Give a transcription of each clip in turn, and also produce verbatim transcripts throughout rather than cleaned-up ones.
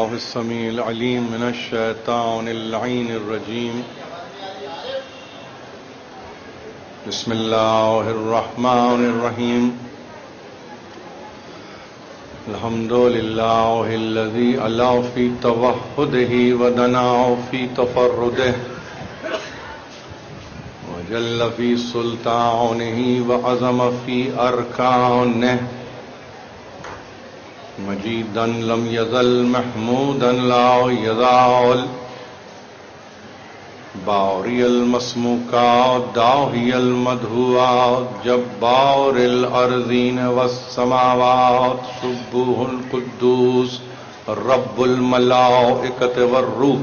بالله السميع العليم من الشيطان اللعين الرجيم. بسم الله الرحمن الرحيم. الحمد لله الذي علا في توحده ودنا في تفرده وجل في سلطانه وعظم في أركانه مجيدا لم يزل محمودا لا يزال باوري المسموكات داهي المدهوات جبار الأرضين والسماوات سبوح القدوس رب الملائكة والروح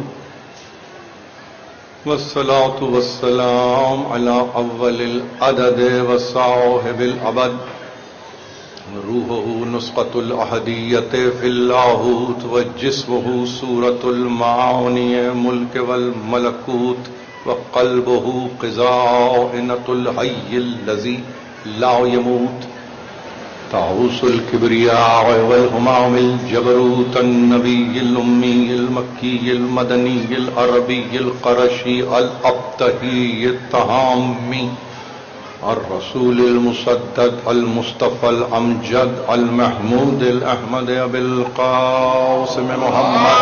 والصلاة والسلام على أول العدد وصاحب الأبد روحه نسخة الأحدية في اللاهوت وجسمه سورة المعاني ملك والملكوت وقلبه قزائنة الحي الذي لا يموت طاووس الكبرياء والهمام الجبروت النبي الأمي المكي المدني العربي القرشي الأبتهي التهامي الرسول المسدد المصطفى الأمجد المحمود الأحمد أبي القاسم محمد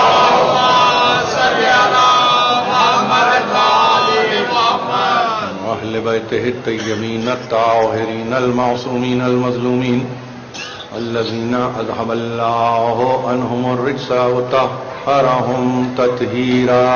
وأهل بيته الطيبين الطاهرين المعصومين المظلومين الذين أذهب الله عنهم الرجس وطهرهم تطهيرا.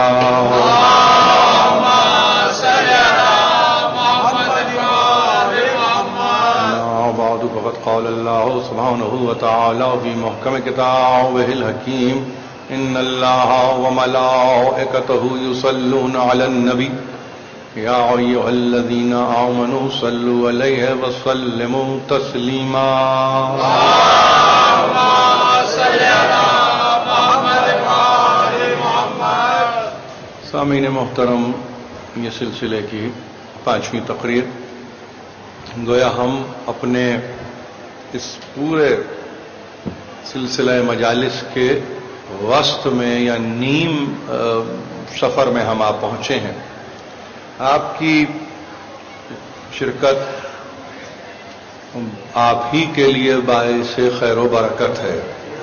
فقد قال الله سبحانه وتعالى في محكم كتابه الحكيم إن الله وملائكته يصلون على النبي يا أيها الذين آمنوا صلوا عليه وسلموا تسليما. اللهم صل على محمد وآل محمد. سامعین محترم، یہ سلسلے کی پانچویں تقریر. گویا ہم اپنے اس پورے سلسلہ مجالس کے وسط میں یا نیم سفر میں ہم آپ پہنچے ہیں. آپ کی شرکت آپ ہی کے لیے باعث خیر و برکت ہے،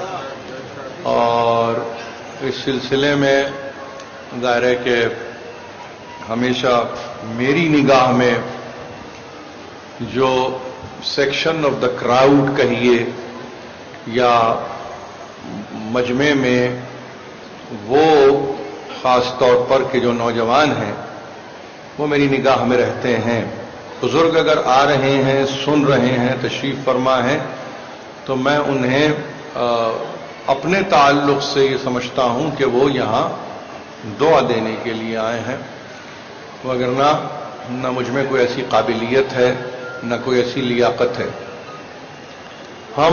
اور اس سلسلے میں ظاہر ہے کہ ہمیشہ میری نگاہ میں جو سیکشن آف دا کراؤڈ کہیے یا مجمع میں وہ خاص طور پر کہ جو نوجوان ہیں وہ میری نگاہ میں رہتے ہیں. بزرگ اگر آ رہے ہیں، سن رہے ہیں، تشریف فرما ہیں، تو میں انہیں اپنے تعلق سے یہ سمجھتا ہوں کہ وہ یہاں دعا دینے کے لیے آئے ہیں، وگرنہ نہ مجھ میں کوئی ایسی قابلیت ہے نہ کوئی ایسی لیاقت ہے. ہم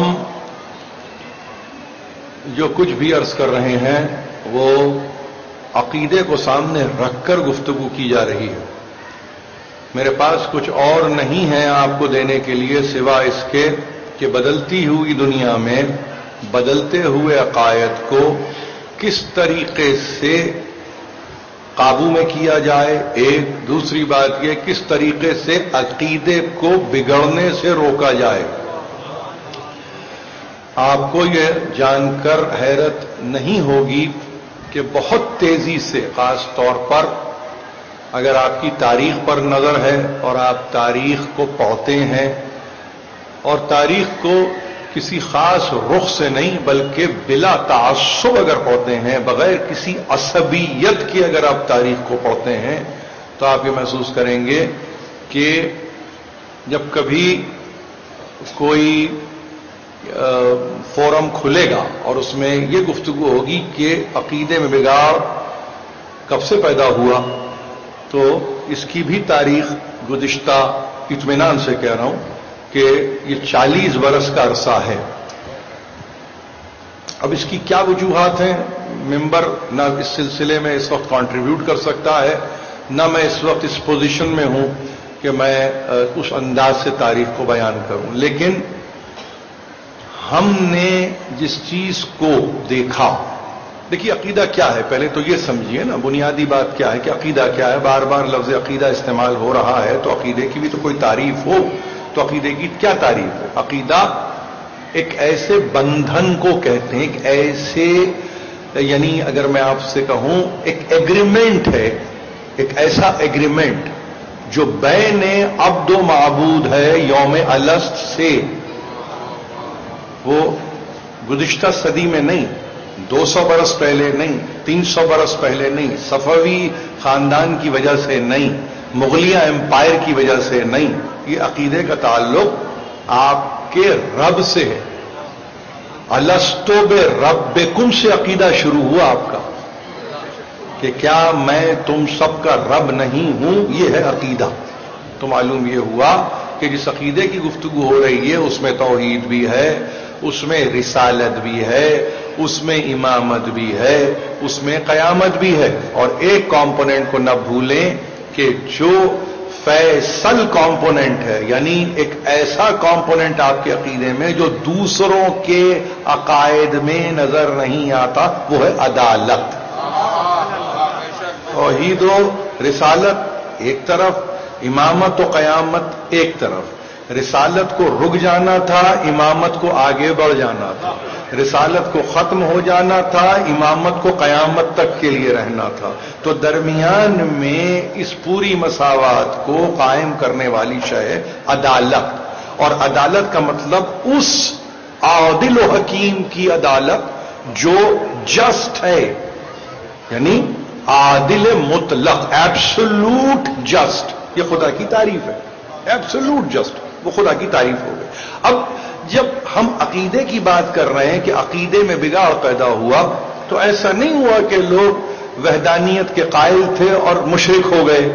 جو کچھ بھی عرض کر رہے ہیں وہ عقیدے کو سامنے رکھ کر گفتگو کی جا رہی ہے. میرے پاس کچھ اور نہیں ہے آپ کو دینے کے لیے سوا اس کے کہ بدلتی ہوئی دنیا میں بدلتے ہوئے عقائد کو کس طریقے سے قابو میں کیا جائے. ایک دوسری بات یہ کس طریقے سے عقیدے کو بگڑنے سے روکا جائے. آپ کو یہ جان کر حیرت نہیں ہوگی کہ بہت تیزی سے، خاص طور پر اگر آپ کی تاریخ پر نظر ہے اور آپ تاریخ کو پڑھتے ہیں، اور تاریخ کو کسی خاص رخ سے نہیں بلکہ بلا تعصب اگر پڑھتے ہیں، بغیر کسی عصبیت کی اگر آپ تاریخ کو پڑھتے ہیں، تو آپ یہ محسوس کریں گے کہ جب کبھی کوئی فورم کھلے گا اور اس میں یہ گفتگو ہوگی کہ عقیدے میں بگاڑ کب سے پیدا ہوا، تو اس کی بھی تاریخ گزشتہ اطمینان سے کہہ رہا ہوں کہ یہ چالیس برس کا عرصہ ہے. اب اس کی کیا وجوہات ہیں؟ ممبر نہ اس سلسلے میں اس وقت کنٹریبیوٹ کر سکتا ہے، نہ میں اس وقت اس پوزیشن میں ہوں کہ میں اس انداز سے تاریخ کو بیان کروں. لیکن ہم نے جس چیز کو دیکھا دیکھیے عقیدہ کیا ہے، پہلے تو یہ سمجھیے نا بنیادی بات کیا ہے کہ عقیدہ کیا ہے. بار بار لفظ عقیدہ استعمال ہو رہا ہے تو عقیدے کی بھی تو کوئی تعریف ہو. تو عقیدے کی کیا تعریف ہے؟ عقیدہ ایک ایسے بندھن کو کہتے ہیں، ایک ایسے، یعنی اگر میں آپ سے کہوں ایک ایگریمنٹ ہے، ایک ایسا ایگریمنٹ جو بین عبد و معبود ہے یوم الست سے. وہ گزشتہ صدی میں نہیں، دو سو برس پہلے نہیں، تین سو برس پہلے نہیں، صفوی خاندان کی وجہ سے نہیں، مغلیہ امپائر کی وجہ سے نہیں. یہ عقیدے کا تعلق آپ کے رب سے ہے. الستو بربکم سے عقیدہ شروع ہوا آپ کا کہ کیا میں تم سب کا رب نہیں ہوں. یہ ہے عقیدہ. تو معلوم یہ ہوا کہ جس عقیدے کی گفتگو ہو رہی ہے اس میں توحید بھی ہے، اس میں رسالت بھی ہے، اس میں امامت بھی ہے، اس میں قیامت بھی ہے. اور ایک کمپوننٹ کو نہ بھولیں کہ جو فیصل کمپوننٹ ہے، یعنی ایک ایسا کمپوننٹ آپ کے عقیدے میں جو دوسروں کے عقائد میں نظر نہیں آتا، وہ ہے عدالت. توحید و رسالت ایک طرف، امامت و قیامت ایک طرف. رسالت کو رک جانا تھا، امامت کو آگے بڑھ جانا تھا. رسالت کو ختم ہو جانا تھا، امامت کو قیامت تک کے لیے رہنا تھا. تو درمیان میں اس پوری مساوات کو قائم کرنے والی شے عدالت. اور عدالت کا مطلب اس عادل و حکیم کی عدالت جو جسٹ ہے، یعنی عادل مطلق، ایبسولوٹ جسٹ. یہ خدا کی تعریف ہے، ایبسولوٹ جسٹ، وہ خدا کی تعریف ہو گئی. اب جب ہم عقیدے کی بات کر رہے ہیں کہ عقیدے میں بگاڑ پیدا ہوا، تو ایسا نہیں ہوا کہ لوگ وحدانیت کے قائل تھے اور مشرک ہو گئے،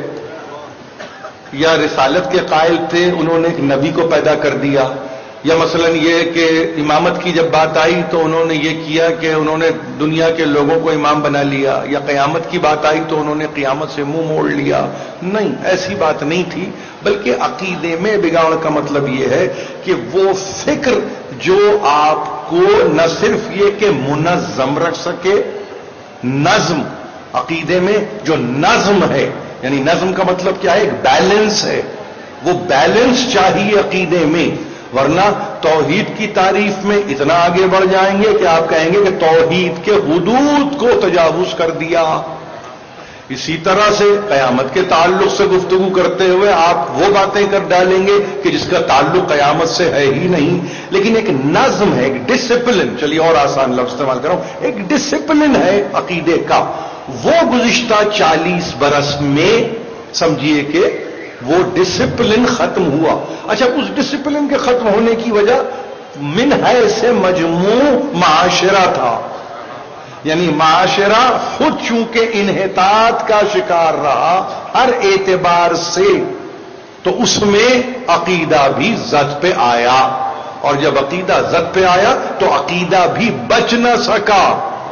یا رسالت کے قائل تھے انہوں نے ایک نبی کو پیدا کر دیا، یا مثلا یہ کہ امامت کی جب بات آئی تو انہوں نے یہ کیا کہ انہوں نے دنیا کے لوگوں کو امام بنا لیا، یا قیامت کی بات آئی تو انہوں نے قیامت سے منہ موڑ لیا. نہیں، ایسی بات نہیں تھی. بلکہ عقیدے میں بگاڑ کا مطلب یہ ہے کہ وہ فکر جو آپ کو نہ صرف یہ کہ منظم رکھ سکے، نظم، عقیدے میں جو نظم ہے، یعنی نظم کا مطلب کیا ہے؟ ایک بیلنس ہے. وہ بیلنس چاہیے عقیدے میں، ورنہ توحید کی تعریف میں اتنا آگے بڑھ جائیں گے کہ آپ کہیں گے کہ توحید کے حدود کو تجاوز کر دیا. اسی طرح سے قیامت کے تعلق سے گفتگو کرتے ہوئے آپ وہ باتیں کر ڈالیں گے کہ جس کا تعلق قیامت سے ہے ہی نہیں. لیکن ایک نظم ہے، ایک ڈسپلن، چلیے اور آسان لفظ استعمال کروں، ایک ڈسپلن ہے عقیدے کا. وہ گزشتہ چالیس برس میں سمجھیے کہ وہ ڈسپلن ختم ہوا. اچھا، اس ڈسپلن کے ختم ہونے کی وجہ من ہے سے مجموع معاشرہ تھا. یعنی معاشرہ خود چونکہ انحطاط کا شکار رہا ہر اعتبار سے، تو اس میں عقیدہ بھی زد پہ آیا. اور جب عقیدہ زد پہ آیا تو عقیدہ بھی بچ نہ سکا.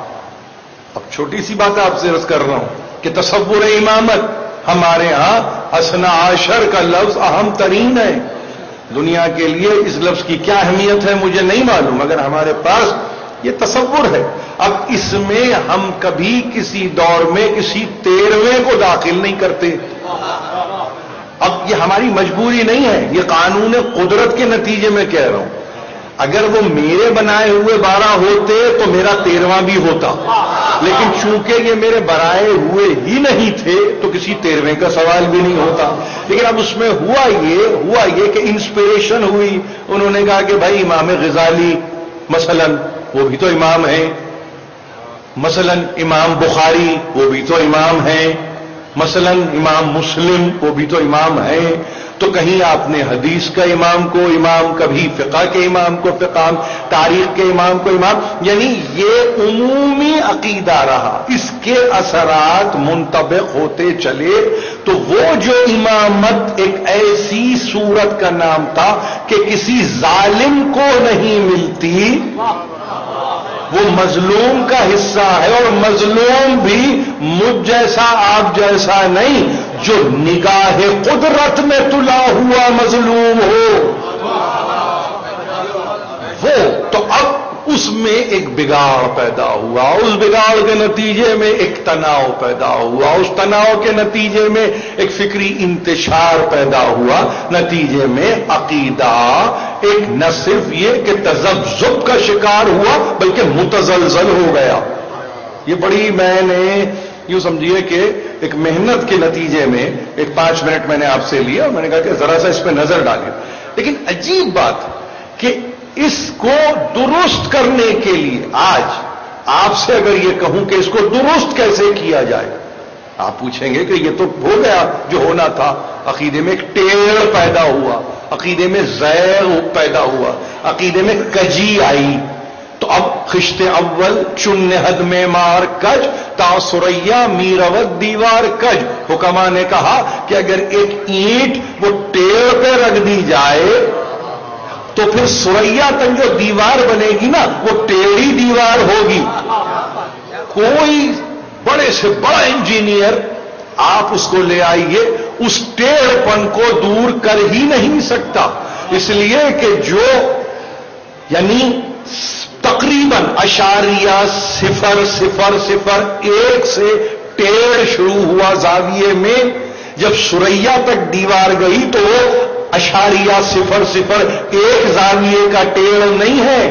اب چھوٹی سی بات آپ سے عرض کر رہا ہوں کہ تصور امامت ہمارے ہاں اثنا عشر کا لفظ اہم ترین ہے. دنیا کے لیے اس لفظ کی کیا اہمیت ہے مجھے نہیں معلوم، مگر ہمارے پاس یہ تصور ہے. اب اس میں ہم کبھی کسی دور میں کسی تیرہویں کو داخل نہیں کرتے. اب یہ ہماری مجبوری نہیں ہے، یہ قانون قدرت کے نتیجے میں کہہ رہا ہوں. اگر وہ میرے بنائے ہوئے بارہ ہوتے تو میرا تیرواں بھی ہوتا، لیکن چونکہ یہ میرے بنائے ہوئے ہی نہیں تھے تو کسی تیرہویں کا سوال بھی نہیں ہوتا. لیکن اب اس میں ہوا یہ ہوا یہ کہ انسپریشن ہوئی. انہوں نے کہا کہ بھائی امام غزالی مثلا وہ بھی تو امام ہیں، مثلا امام بخاری وہ بھی تو امام ہیں، مثلا امام مسلم وہ بھی تو امام ہیں. تو کہیں آپ نے حدیث کا امام کو امام، کبھی فقہ کے امام کو فقہ، تاریخ کے امام کو امام، یعنی یہ عمومی عقیدہ رہا. اس کے اثرات منطبق ہوتے چلے تو وہ جو امامت ایک ایسی صورت کا نام تھا کہ کسی ظالم کو نہیں ملتی، وہ مظلوم کا حصہ ہے. اور مظلوم بھی مجھ جیسا آپ جیسا نہیں، جو نگاہ قدرت میں تلا ہوا مظلوم ہو وہ. تو اب اس میں ایک بگاڑ پیدا ہوا، اس بگاڑ کے نتیجے میں ایک تناؤ پیدا ہوا، اس تناؤ کے نتیجے میں ایک فکری انتشار پیدا ہوا، نتیجے میں عقیدہ ایک نہ صرف یہ کہ تذبذب کا شکار ہوا بلکہ متزلزل ہو گیا۔ یہ بڑی میں نے یوں سمجھیے کہ ایک محنت کے نتیجے میں ایک پانچ منٹ میں نے آپ سے لیا اور میں نے کہا کہ ذرا سا اس پہ نظر ڈالیں، لیکن عجیب بات کہ اس کو درست کرنے کے لیے آج آپ سے اگر یہ کہوں کہ اس کو درست کیسے کیا جائے، آپ پوچھیں گے کہ یہ تو ہو گیا جو ہونا تھا، عقیدے میں ایک ٹیڑھ پیدا ہوا، عقیدے میں زیغ پیدا ہوا، عقیدے میں کجی آئی، تو اب خشت اول چن نہد میں مار کج تا سریا میرود دیوار کج۔ حکما نے کہا کہ اگر ایک اینٹ وہ ٹیڑھ پہ رکھ دی جائے تو پھر سریا تک جو دیوار بنے گی نا وہ ٹیڑھی دیوار ہوگی۔ کوئی بڑے سے بڑا انجینئر آپ اس کو لے آئیے اس ٹیڑھ پن کو دور کر ہی نہیں سکتا، اس لیے کہ جو یعنی تقریباً اشاریہ صفر صفر صفر ایک سے ٹیڑھ شروع ہوا زاویے میں، جب سریا تک دیوار گئی تو وہ اشاریہ صفر صفر ایک زاویے کا ٹیڑھ نہیں ہے،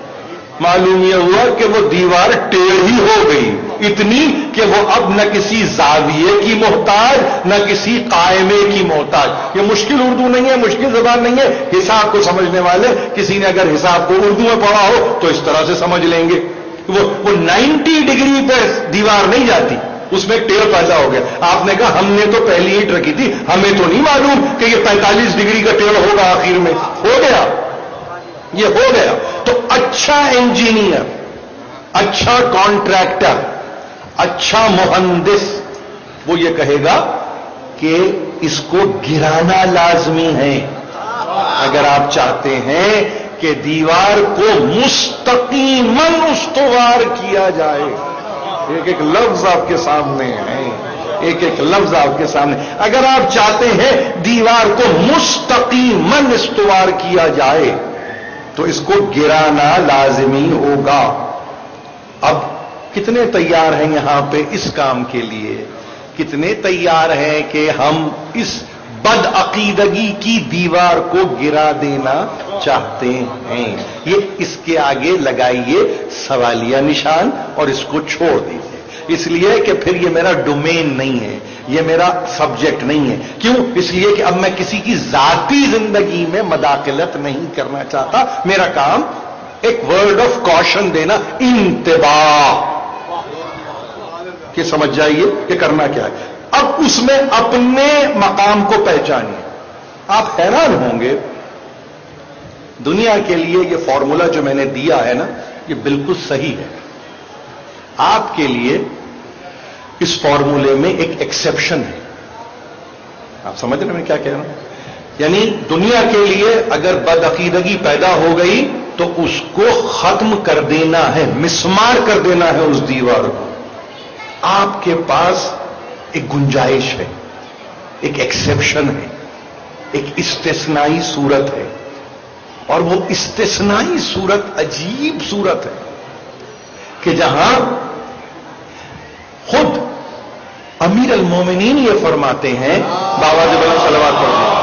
معلوم یہ ہوا کہ وہ دیوار ٹیڑھی ہو گئی، اتنی کہ وہ اب نہ کسی زاویے کی محتاج نہ کسی قائمے کی محتاج۔ یہ مشکل اردو نہیں ہے، مشکل زبان نہیں ہے، حساب کو سمجھنے والے کسی نے اگر حساب کو اردو میں پڑھا ہو تو اس طرح سے سمجھ لیں گے۔ وہ وہ نائنٹی ڈگری پہ دیوار نہیں جاتی، اس میں ٹیڑھ پیدا ہو گیا۔ آپ نے کہا ہم نے تو پہلی اینٹ رکھی تھی، ہمیں تو نہیں معلوم کہ یہ پینتالیس ڈگری کا ٹیڑھ ہوگا، آخر میں ہو گیا، یہ ہو گیا۔ تو اچھا انجینئر، اچھا کانٹریکٹر، اچھا مہندس وہ یہ کہے گا کہ اس کو گرانا لازمی ہے۔ اگر آپ چاہتے ہیں کہ دیوار کو مستقیماً استوار کیا جائے، ایک ایک لفظ آپ کے سامنے ہے، ایک ایک لفظ آپ کے سامنے، اگر آپ چاہتے ہیں دیوار کو مستقیماً استوار کیا جائے تو اس کو گرانا لازمی ہوگا۔ اب کتنے تیار ہیں یہاں پہ اس کام کے لیے؟ کتنے تیار ہیں کہ ہم اس بد عقیدگی کی دیوار کو گرا دینا چاہتے ہیں؟ یہ اس کے آگے لگائیے سوالیہ نشان اور اس کو چھوڑ دیجیے، اس لیے کہ پھر یہ میرا ڈومین نہیں ہے، یہ میرا سبجیکٹ نہیں ہے۔ کیوں؟ اس لیے کہ اب میں کسی کی ذاتی زندگی میں مداخلت نہیں کرنا چاہتا، میرا کام ایک ورڈ آف کاشن دینا، انتباہ کہ سمجھ جائیے کہ کرنا کیا ہے۔ اب اس میں اپنے مقام کو پہچانیے۔ آپ حیران ہوں گے، دنیا کے لیے یہ فارمولا جو میں نے دیا ہے نا یہ بالکل صحیح ہے۔ آپ کے لیے اس فارمولے میں ایک ایکسیپشن ہے، آپ سمجھ رہے ہیں میں کیا کہہ رہا ہوں؟ یعنی دنیا کے لیے اگر بدعقیدگی پیدا ہو گئی تو اس کو ختم کر دینا ہے، مسمار کر دینا ہے اس دیوار کو۔ آپ کے پاس ایک گنجائش ہے، ایک ایکسیپشن ہے، ایک استثنائی صورت ہے، اور وہ استثنائی صورت عجیب صورت ہے کہ جہاں خود امیر المومنین یہ فرماتے ہیں، بابا جی بلند صلوات پڑھتے ہیں،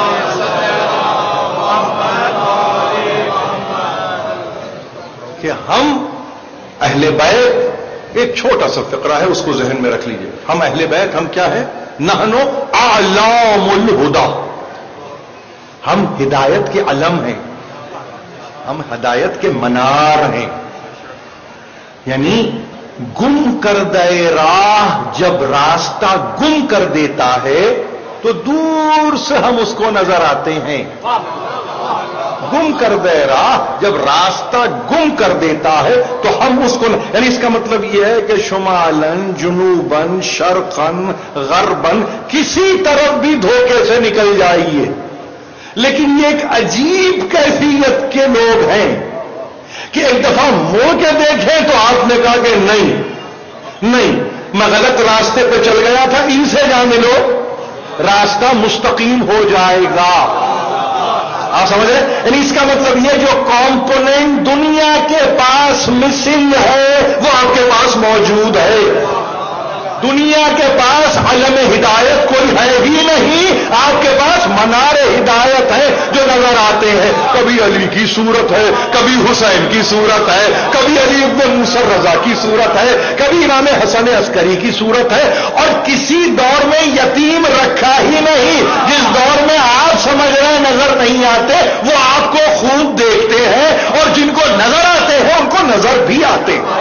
کہ ہم اہل بیت، ایک چھوٹا سا فقرہ ہے اس کو ذہن میں رکھ لیجئے، ہم اہل بیت ہم کیا ہے؟ نحنو اعلام الہدا، ہم ہدایت کے علم ہیں، ہم ہدایت کے منار ہیں۔ یعنی گم کردہ راہ جب راستہ گم کر دیتا ہے تو دور سے ہم اس کو نظر آتے ہیں۔ گم کر دے راہ جب راستہ گم کر دیتا ہے تو ہم اس کو، یعنی اس کا مطلب یہ ہے کہ شمالن جنوبن شرقن غربن کسی طرف بھی دھوکے سے نکل جائیے، لیکن یہ ایک عجیب کیفیت کے لوگ ہیں کہ ایک دفعہ موڑ کے دیکھیں تو آپ نے کہا کہ نہیں نہیں میں غلط راستے پہ چل گیا تھا، ان سے جا ملو، راستہ مستقیم ہو جائے گا۔ آپ سمجھ رہے ہیں؟ یعنی اس کا مطلب یہ جو کمپوننٹ دنیا کے پاس مسنگ ہے وہ آپ کے پاس موجود ہے. دنیا کے پاس علم ہدایت کوئی ہے ہی نہیں، آپ کے پاس منار ہدایت ہے جو نظر آتے ہیں. کبھی علی کی صورت ہے، کبھی حسین کی صورت ہے، کبھی علی ابن موسی رضا کی صورت ہے، کبھی امام حسن عسکری کی صورت ہے. اور کسی دور میں یتیم رکھا ہی نہیں. جس دور میں آپ سمجھ رہے ہیں نظر نہیں آتے وہ آپ کو خوب دیکھتے ہیں، اور جن کو نظر آتے ہیں ان کو نظر بھی آتے ہیں.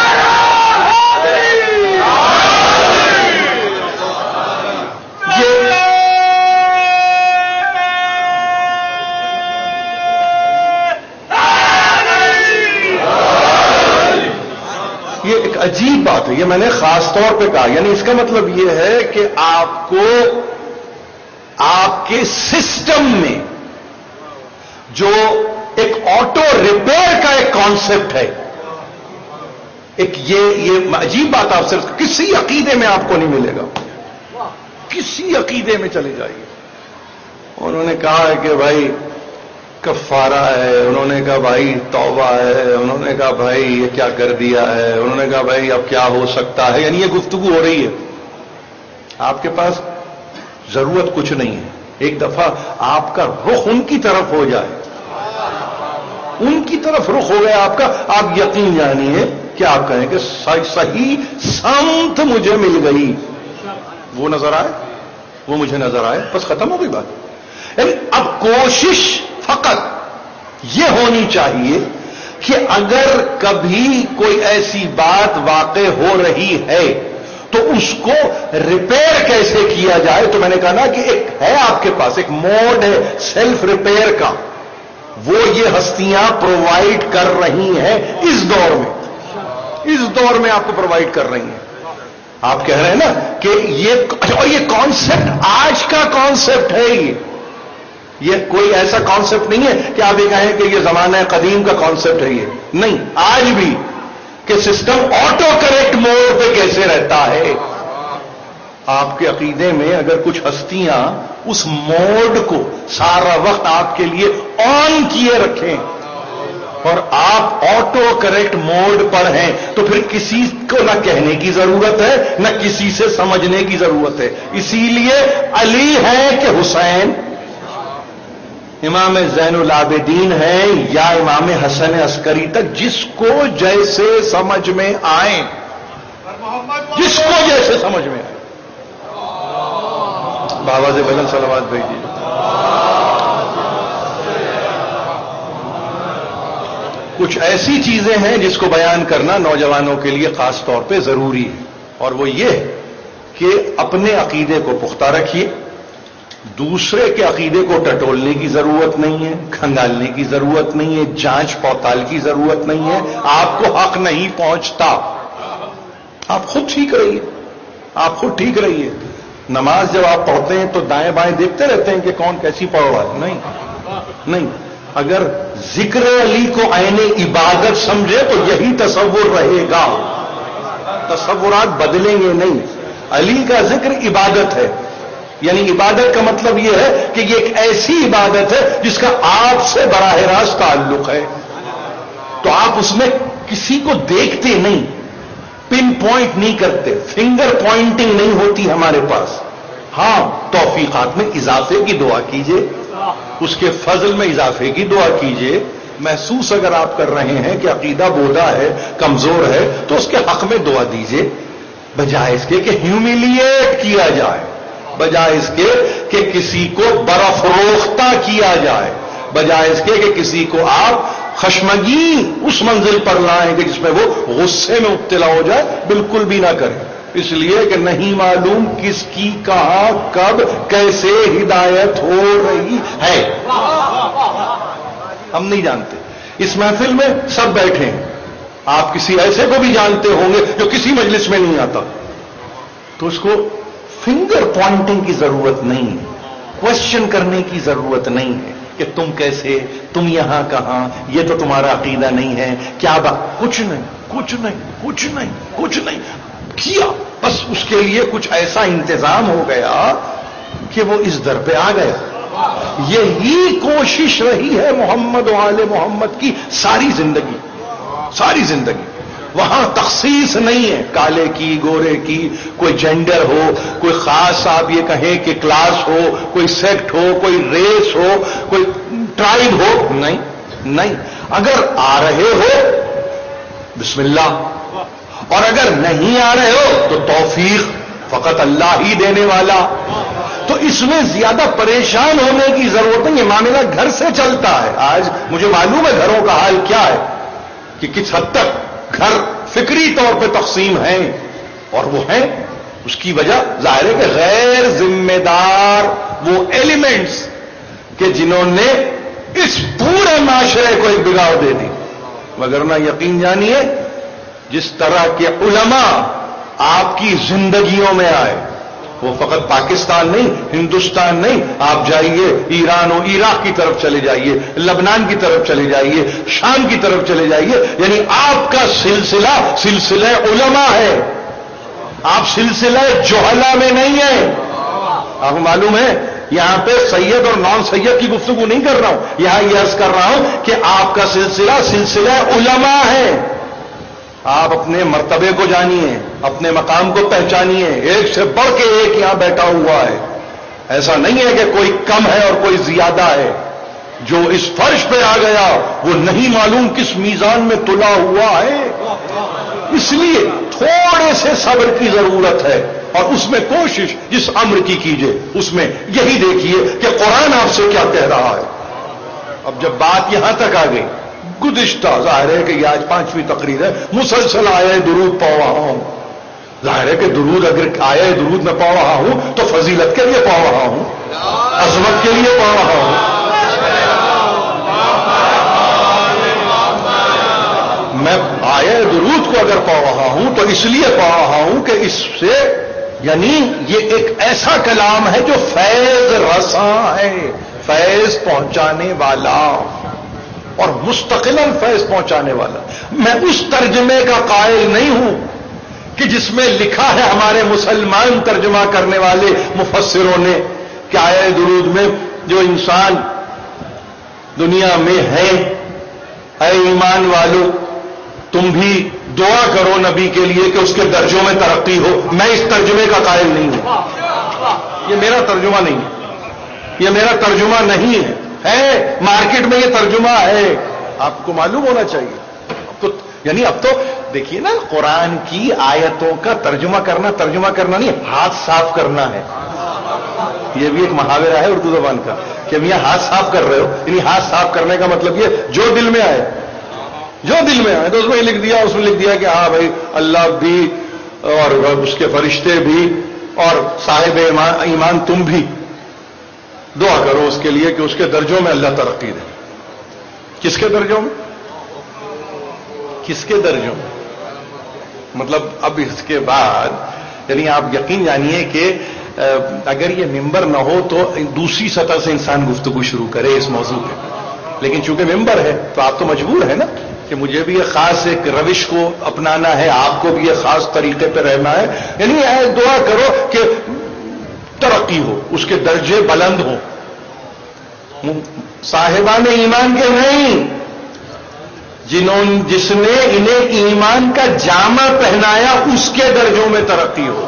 یہ ایک عجیب بات ہے، یہ میں نے خاص طور پہ کہا. یعنی اس کا مطلب یہ ہے کہ آپ کو آپ کے سسٹم میں جو ایک آٹو ریپیئر کا ایک کانسیپٹ ہے، ایک یہ یہ عجیب بات آپ سے کسی عقیدے میں آپ کو نہیں ملے گا. کسی عقیدے میں چلے جائیے. انہوں نے کہا ہے کہ بھائی کفارہ ہے، انہوں نے کہا بھائی توبہ ہے، انہوں نے کہا بھائی یہ کیا کر دیا ہے، انہوں نے کہا بھائی اب کیا ہو سکتا ہے. یعنی یہ گفتگو ہو رہی ہے. آپ کے پاس ضرورت کچھ نہیں ہے. ایک دفعہ آپ کا رخ ان کی طرف ہو جائے، ان کی طرف رخ ہو گیا آپ کا، آپ یقین جانیے کہ آپ کہیں کہ صحیح سمت مجھے مل گئی. وہ نظر آئے، وہ مجھے نظر آئے، بس ختم ہو گئی بات. یعنی اب کوشش فقط یہ ہونی چاہیے کہ اگر کبھی کوئی ایسی بات واقع ہو رہی ہے تو اس کو ریپیئر کیسے کیا جائے. تو میں نے کہا نا کہ ایک ہے آپ کے پاس ایک موڈ ہے سیلف ریپیئر کا، وہ یہ ہستیاں پرووائڈ کر رہی ہیں اس دور میں. اس دور میں آپ کو پرووائڈ کر رہی ہیں. آپ کہہ رہے ہیں نا کہ یہ اور یہ کانسیپٹ آج کا کانسیپٹ ہے. یہ یہ کوئی ایسا کانسیپٹ نہیں ہے کہ آپ یہ کہیں کہ یہ زمانہ قدیم کا کانسیپٹ ہے. یہ نہیں، آج بھی کہ سسٹم آٹو کریکٹ موڈ پہ کیسے رہتا ہے. آپ کے عقیدے میں اگر کچھ ہستیاں اس موڈ کو سارا وقت آپ کے لیے آن کیے رکھیں اور آپ آٹو کریکٹ موڈ پر ہیں تو پھر کسی کو نہ کہنے کی ضرورت ہے نہ کسی سے سمجھنے کی ضرورت ہے. اسی لیے علی ہے کہ حسین، امام زین العابدین ہے یا امام حسن عسکری تک، جس کو جیسے سمجھ میں آئیں، جس کو جیسے سمجھ میں آئے. بابا سے بھجن صلوات بھیجیے. کچھ ایسی چیزیں ہیں جس کو بیان کرنا نوجوانوں کے لیے خاص طور پہ ضروری ہے، اور وہ یہ کہ اپنے عقیدے کو پختہ رکھیے. دوسرے کے عقیدے کو ٹٹولنے کی ضرورت نہیں ہے، کھنگالنے کی ضرورت نہیں ہے، جانچ پڑتال کی ضرورت نہیں ہے. آپ کو حق نہیں پہنچتا، آپ خود ٹھیک رہیے. آپ خود ٹھیک رہیے. نماز جب آپ پڑھتے ہیں تو دائیں بائیں دیکھتے رہتے ہیں کہ کون کیسی پڑھ رہا ہے؟ نہیں نہیں. اگر ذکر علی کو عین عبادت سمجھے تو یہی تصور رہے گا. تصورات بدلیں گے نہیں. علی کا ذکر عبادت ہے. یعنی عبادت کا مطلب یہ ہے کہ یہ ایک ایسی عبادت ہے جس کا آپ سے براہ راست تعلق ہے. تو آپ اس میں کسی کو دیکھتے نہیں، پن پوائنٹ نہیں کرتے، فنگر پوائنٹنگ نہیں ہوتی ہمارے پاس. ہاں، توفیقات میں اضافے کی دعا کیجئے، اس کے فضل میں اضافے کی دعا کیجئے. محسوس اگر آپ کر رہے ہیں کہ عقیدہ بودا ہے، کمزور ہے، تو اس کے حق میں دعا دیجئے، بجائے اس کے کہ ہیوملیٹ کیا جائے، بجائے اس کے کہ کسی کو برافروختہ کیا جائے، بجائے اس کے کہ کسی کو آپ خشمگین اس منزل پر لائیں کہ جس میں وہ غصے میں مبتلا ہو جائے. بالکل بھی نہ کریں. اس لیے کہ نہیں معلوم کس کی کہاں کب کیسے ہدایت ہو رہی ہے. ہم نہیں جانتے. اس محفل میں سب بیٹھے ہیں، آپ کسی ایسے کو بھی جانتے ہوں گے جو کسی مجلس میں نہیں آتا، تو اس کو فنگر پوائنٹنگ کی ضرورت نہیں ہے، کوشچن کرنے کی ضرورت نہیں ہے کہ تم کیسے، تم یہاں کہاں، یہ تو تمہارا عقیدہ نہیں ہے، کیا بات. کچھ نہیں کچھ نہیں کچھ نہیں کچھ نہیں کیا. بس اس کے لیے کچھ ایسا انتظام ہو گیا کہ وہ اس در پہ آ گیا. یہی کوشش رہی ہے محمد و آل محمد کی ساری زندگی، ساری زندگی. وہاں تخصیص نہیں ہے کالے کی گورے کی، کوئی جینڈر ہو، کوئی خاص آپ یہ کہیں کہ کلاس ہو، کوئی سیکٹ ہو، کوئی ریس ہو، کوئی ٹرائب ہو، نہیں نہیں. اگر آ رہے ہو بسم اللہ، اور اگر نہیں آ رہے ہو تو توفیق فقط اللہ ہی دینے والا. تو اس میں زیادہ پریشان ہونے کی ضرورت نہیں. یہ معاملہ گھر سے چلتا ہے. آج مجھے معلوم ہے گھروں کا حال کیا ہے، کہ کس حد تک گھر فکری طور پہ تقسیم ہیں، اور وہ ہیں اس کی وجہ ظاہر ہے کہ غیر ذمہ دار وہ ایلیمنٹس کہ جنہوں نے اس پورے معاشرے کو ایک بگاڑ دے دی. وگرنہ یقین جانیے جس طرح کے علماء آپ کی زندگیوں میں آئے، وہ فقط پاکستان نہیں، ہندوستان نہیں، آپ جائیے ایران و عراق کی طرف چلے جائیے، لبنان کی طرف چلے جائیے، شام کی طرف چلے جائیے. یعنی آپ کا سلسلہ سلسلہ علماء ہے، آپ سلسلہ جہلا میں نہیں ہیں. آپ کو معلوم ہے یہاں پہ سید اور نان سید کی گفتگو نہیں کر رہا ہوں، یہاں یہ عرض کر رہا ہوں کہ آپ کا سلسلہ سلسلہ علماء ہے. آپ اپنے مرتبے کو جانیے، اپنے مقام کو پہچانیے. ایک سے بڑھ کے ایک یہاں بیٹھا ہوا ہے. ایسا نہیں ہے کہ کوئی کم ہے اور کوئی زیادہ ہے. جو اس فرش پہ آ گیا وہ نہیں معلوم کس میزان میں تلا ہوا ہے. اس لیے تھوڑے سے صبر کی ضرورت ہے، اور اس میں کوشش جس امر کی کیجئے اس میں یہی دیکھیے کہ قرآن آپ سے کیا کہہ رہا ہے. اب جب بات یہاں تک آ گئی، گزشتہ ظاہر ہے کہ یہ آج پانچویں تقریر ہے، مسلسل آئے درود پڑھ رہا ہوں. ظاہر ہے کہ درود اگر آئے درود میں پڑھ رہا ہوں تو فضیلت کے لیے پڑھ رہا ہوں، عظمت کے لیے پڑھ رہا ہوں. میں آئے درود کو اگر پڑھ رہا ہوں تو اس لیے پڑھ رہا ہوں کہ اس سے یعنی یہ ایک ایسا کلام ہے جو فیض رساں ہے، فیض پہنچانے والا، اور مستقلاً فیض پہنچانے والا. میں اس ترجمے کا قائل نہیں ہوں کہ جس میں لکھا ہے ہمارے مسلمان ترجمہ کرنے والے مفسروں نے کہ آئے درود میں جو انسان دنیا میں ہے، اے ایمان والو تم بھی دعا کرو نبی کے لیے کہ اس کے درجوں میں ترقی ہو. میں اس ترجمے کا قائل نہیں ہوں، یہ میرا ترجمہ نہیں ہے، یہ میرا ترجمہ نہیں ہے. ہے مارکیٹ میں یہ ترجمہ ہے، آپ کو معلوم ہونا چاہیے. اب تو یعنی اب تو دیکھیے نا، قرآن کی آیتوں کا ترجمہ کرنا ترجمہ کرنا نہیں، ہاتھ صاف کرنا ہے. یہ بھی ایک محاورہ ہے اردو زبان کا کہ اب یہاں ہاتھ صاف کر رہے ہو. یعنی ہاتھ صاف کرنے کا مطلب یہ جو دل میں آئے، جو دل میں آئے تو اس میں لکھ دیا اس میں لکھ دیا کہ ہاں بھائی اللہ بھی اور اس کے فرشتے بھی اور صاحب ایمان تم بھی دعا کرو اس کے لیے کہ اس کے درجوں میں اللہ ترقی دے. کس کے درجوں میں؟ کس کے درجوں میں؟ مطلب اب اس کے بعد یعنی آپ یقین جانیے کہ اگر یہ ممبر نہ ہو تو دوسری سطح سے انسان گفتگو شروع کرے اس موضوع پہ، لیکن چونکہ ممبر ہے تو آپ تو مجبور ہے نا کہ مجھے بھی ایک خاص ایک روش کو اپنانا ہے، آپ کو بھی ایک خاص طریقے پہ رہنا ہے. یعنی دعا کرو کہ ترقی ہو، اس کے درجے بلند ہوں. صاحبان ایمان کے نہیں، جنہوں جس نے انہیں ایمان کا جامع پہنایا اس کے درجوں میں ترقی ہو.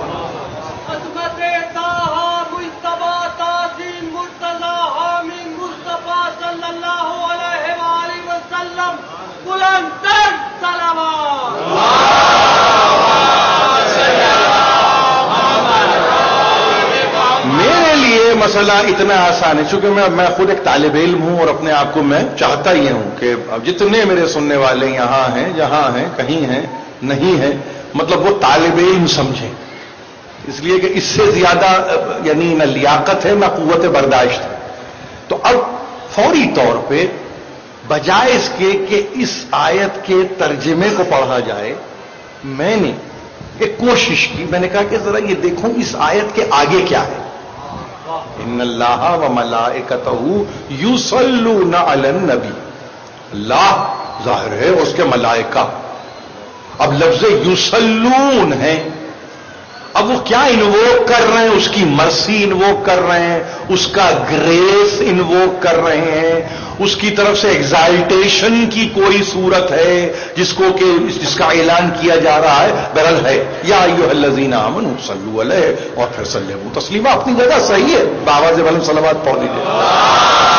مسئلہ اتنا آسان ہے چونکہ میں میں خود ایک طالب علم ہوں اور اپنے آپ کو میں چاہتا ہی ہوں کہ اب جتنے میرے سننے والے یہاں ہیں جہاں ہیں کہیں ہیں نہیں ہیں مطلب وہ طالب علم سمجھیں، اس لیے کہ اس سے زیادہ یعنی نہ لیاقت ہے نہ قوت برداشت ہے. تو اب فوری طور پہ بجائے اس کے کہ اس آیت کے ترجمے کو پڑھا جائے، میں نے ایک کوشش کی، میں نے کہا کہ ذرا یہ دیکھوں اس آیت کے آگے کیا ہے. ان اللہ و ملائکتہ یصلون علی النبی، اللہ ظاہر ہے اس کے ملائکہ. اب لفظ یصلون ہے اب وہ کیا انووک کر رہے ہیں؟ اس کی مرسی انووک کر رہے ہیں، اس کا گریس انووک کر رہے ہیں، اس کی طرف سے ایگزالٹیشن کی کوئی صورت ہے جس کو کہ جس کا اعلان کیا جا رہا ہے، بہرحال ہے یا ایھا الذین آمنوا صلوا علیہ اور پھر سلموا تسلیما. اپنی جگہ صحیح ہے، بآواز بلند صلوات پڑھ لیجیے.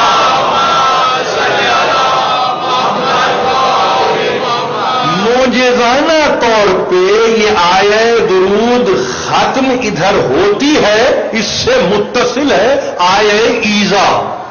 موجزانہ طور پہ یہ آیہ درود ختم ادھر ہوتی ہے، اس سے متصل ہے آیہ ایذا.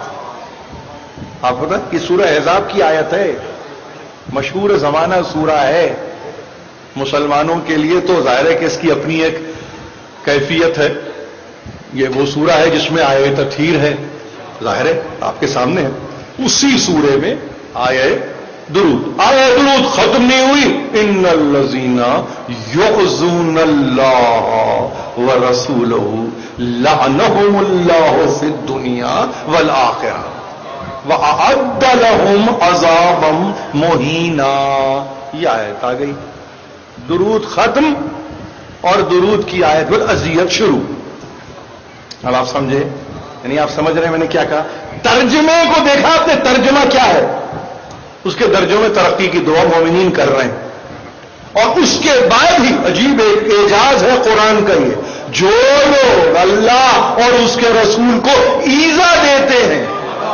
آپ پتہ کہ سورہ احزاب کی آیت ہے، مشہور زمانہ سورہ ہے. مسلمانوں کے لیے تو ظاہر ہے کہ اس کی اپنی ایک کیفیت ہے. یہ وہ سورہ ہے جس میں آیہ تطہیر ہے، ظاہر ہے آپ کے سامنے ہے. اسی سورے میں آیہ درود آیہ درود ختم نہیں ہوئی. ان الذین یؤذون اللہ ورسولہ لعنہم اللہ فی الدنیا والآخرہ وَأَعَدَّ لَهُمْ عَذَابًا مُهِينًا. یہ آیت آ گئی، درود ختم اور درود کی آیت پر اذیت شروع. اب آپ سمجھے، یعنی آپ سمجھ رہے ہیں میں نے کیا کہا؟ ترجمے کو دیکھا آپ نے، ترجمہ کیا ہے؟ اس کے درجوں میں ترقی کی دعا مومنین کر رہے ہیں. اور اس کے بعد ہی عجیب ایک اعجاز ہے قرآن کا، یہ جو لوگ اللہ اور اس کے رسول کو ایذا دیتے ہیں،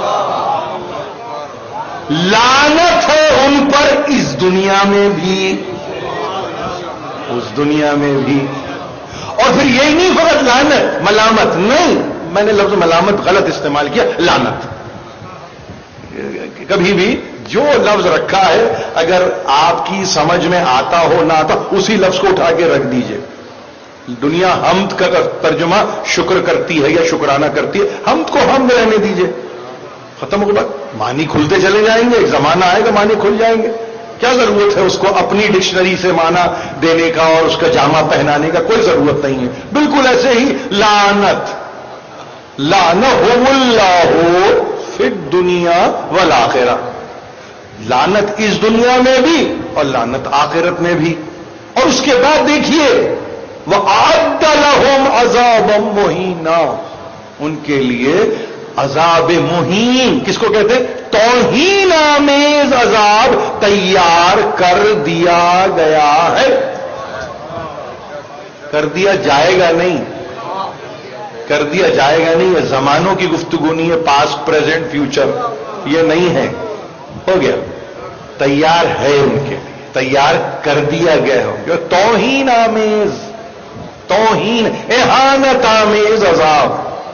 لعنت ہے ان پر اس دنیا میں بھی اس دنیا میں بھی. اور پھر یہی نہیں فقط لعنت، ملامت نہیں، میں نے لفظ ملامت غلط استعمال کیا، لعنت. کبھی بھی جو لفظ رکھا ہے اگر آپ کی سمجھ میں آتا ہو نہ آتا، اسی لفظ کو اٹھا کے رکھ دیجئے. دنیا حمد کا ترجمہ شکر کرتی ہے یا شکرانہ کرتی ہے، حمد کو حمد رہنے دیجئے، ختم ہو بات. معنی کھلتے چلے جائیں گے، ایک زمانہ آئے گا معنی کھل جائیں گے. کیا ضرورت ہے اس کو اپنی ڈکشنری سے معنی دینے کا اور اس کا جامہ پہنانے کا؟ کوئی ضرورت نہیں ہے. بالکل ایسے ہی لعنت، لعنہم اللہ فی الدنیا والآخرہ، لعنت اس دنیا میں بھی اور لعنت آخرت میں بھی. اور اس کے بعد دیکھیے وَأَعَدَّ لَهُمْ عَذَابًا مُهِينًا، ان کے لیے عذاب مہین، کس کو کہتے ہیں؟ توہین آمیز عذاب تیار کر دیا گیا ہے. کر دیا جائے گا نہیں، کر دیا جائے گا نہیں. یہ زمانوں کی گفتگو نہیں ہے، پاسٹ پریزنٹ فیوچر یہ نہیں ہے. ہو گیا، تیار ہے ان کے لیے، تیار کر دیا گیا ہو. توہین آمیز، توہین اہانت آمیز عذاب.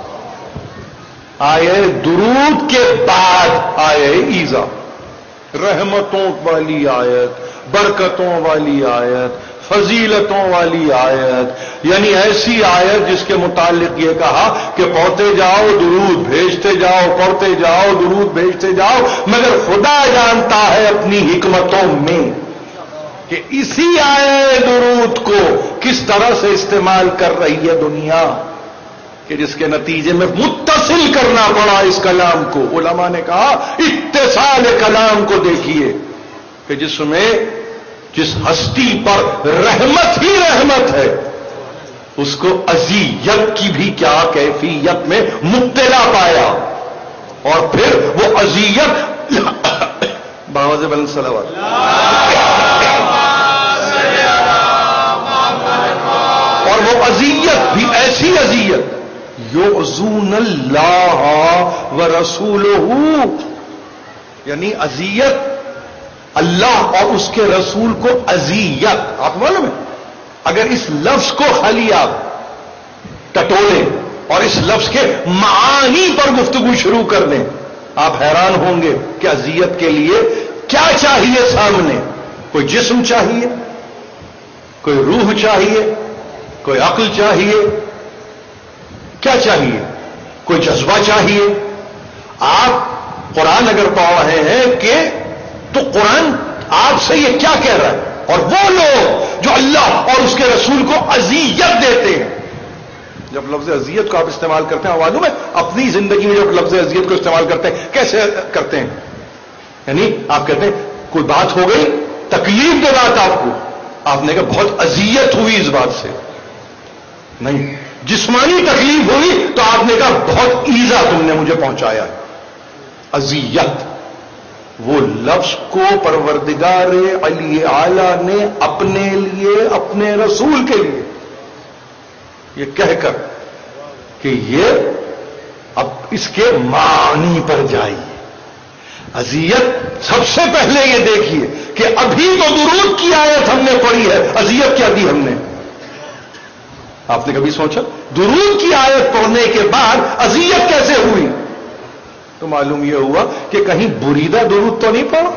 آئے درود کے بعد آئے ایذا، رحمتوں والی آیت، برکتوں والی آیت، فضیلتوں والی آیت. یعنی ایسی آیت جس کے متعلق یہ کہا کہ پڑھتے جاؤ درود بھیجتے جاؤ، پڑھتے جاؤ درود بھیجتے جاؤ، مگر خدا جانتا ہے اپنی حکمتوں میں کہ اسی آیت درود کو کس طرح سے استعمال کر رہی ہے دنیا، کہ جس کے نتیجے میں متصل کرنا پڑا اس کلام کو. علماء نے کہا اتصال کلام کو دیکھیے کہ جس میں جس ہستی پر رحمت ہی رحمت ہے، اس کو اذیت کی بھی کیا کیفیت میں مبتلا پایا، اور پھر وہ اذیت باواز بلند صلوات، اور وہ اذیت بھی ایسی اذیت یؤذون اللہ ورسولہ، یعنی اذیت اللہ اور اس کے رسول کو اذیت. آپ معلوم ہے اگر اس لفظ کو خالی آپ ٹٹولیں اور اس لفظ کے معانی پر گفتگو شروع کر دیں، آپ حیران ہوں گے کہ اذیت کے لیے کیا چاہیے سامنے. کوئی جسم چاہیے، کوئی روح چاہیے، کوئی عقل چاہیے، کیا چاہیے؟ کوئی جذبہ چاہیے. آپ قرآن اگر پڑھ رہے ہیں کہ تو قرآن آپ سے یہ کیا کہہ رہا ہے؟ اور وہ لوگ جو اللہ اور اس کے رسول کو اذیت دیتے ہیں. جب لفظ اذیت کو آپ استعمال کرتے ہیں، معلوم ہے اپنی زندگی میں جب لفظ اذیت کو استعمال کرتے ہیں کیسے کرتے ہیں؟ یعنی آپ کہتے ہیں کوئی بات ہو گئی تکلیف دے بات آپ کو، آپ نے کہا بہت اذیت ہوئی اس بات سے. نہیں. جسمانی تکلیف ہوئی تو آپ نے کہا بہت ایزا تم نے مجھے پہنچایا. اذیت وہ لفظ کو پروردگار علی اعلی نے اپنے لیے اپنے رسول کے لیے یہ کہہ کر کہ یہ اب اس کے معنی پر جائیے. اذیت سب سے پہلے یہ دیکھیے کہ ابھی تو درود کی آیت ہم نے پڑھی ہے, اذیت کیا دی ہم نے؟ آپ نے کبھی سوچا درود کی آیت پڑھنے کے بعد اذیت کیسے ہوئی؟ تو معلوم یہ ہوا کہ کہیں بریدہ درود تو نہیں پڑا,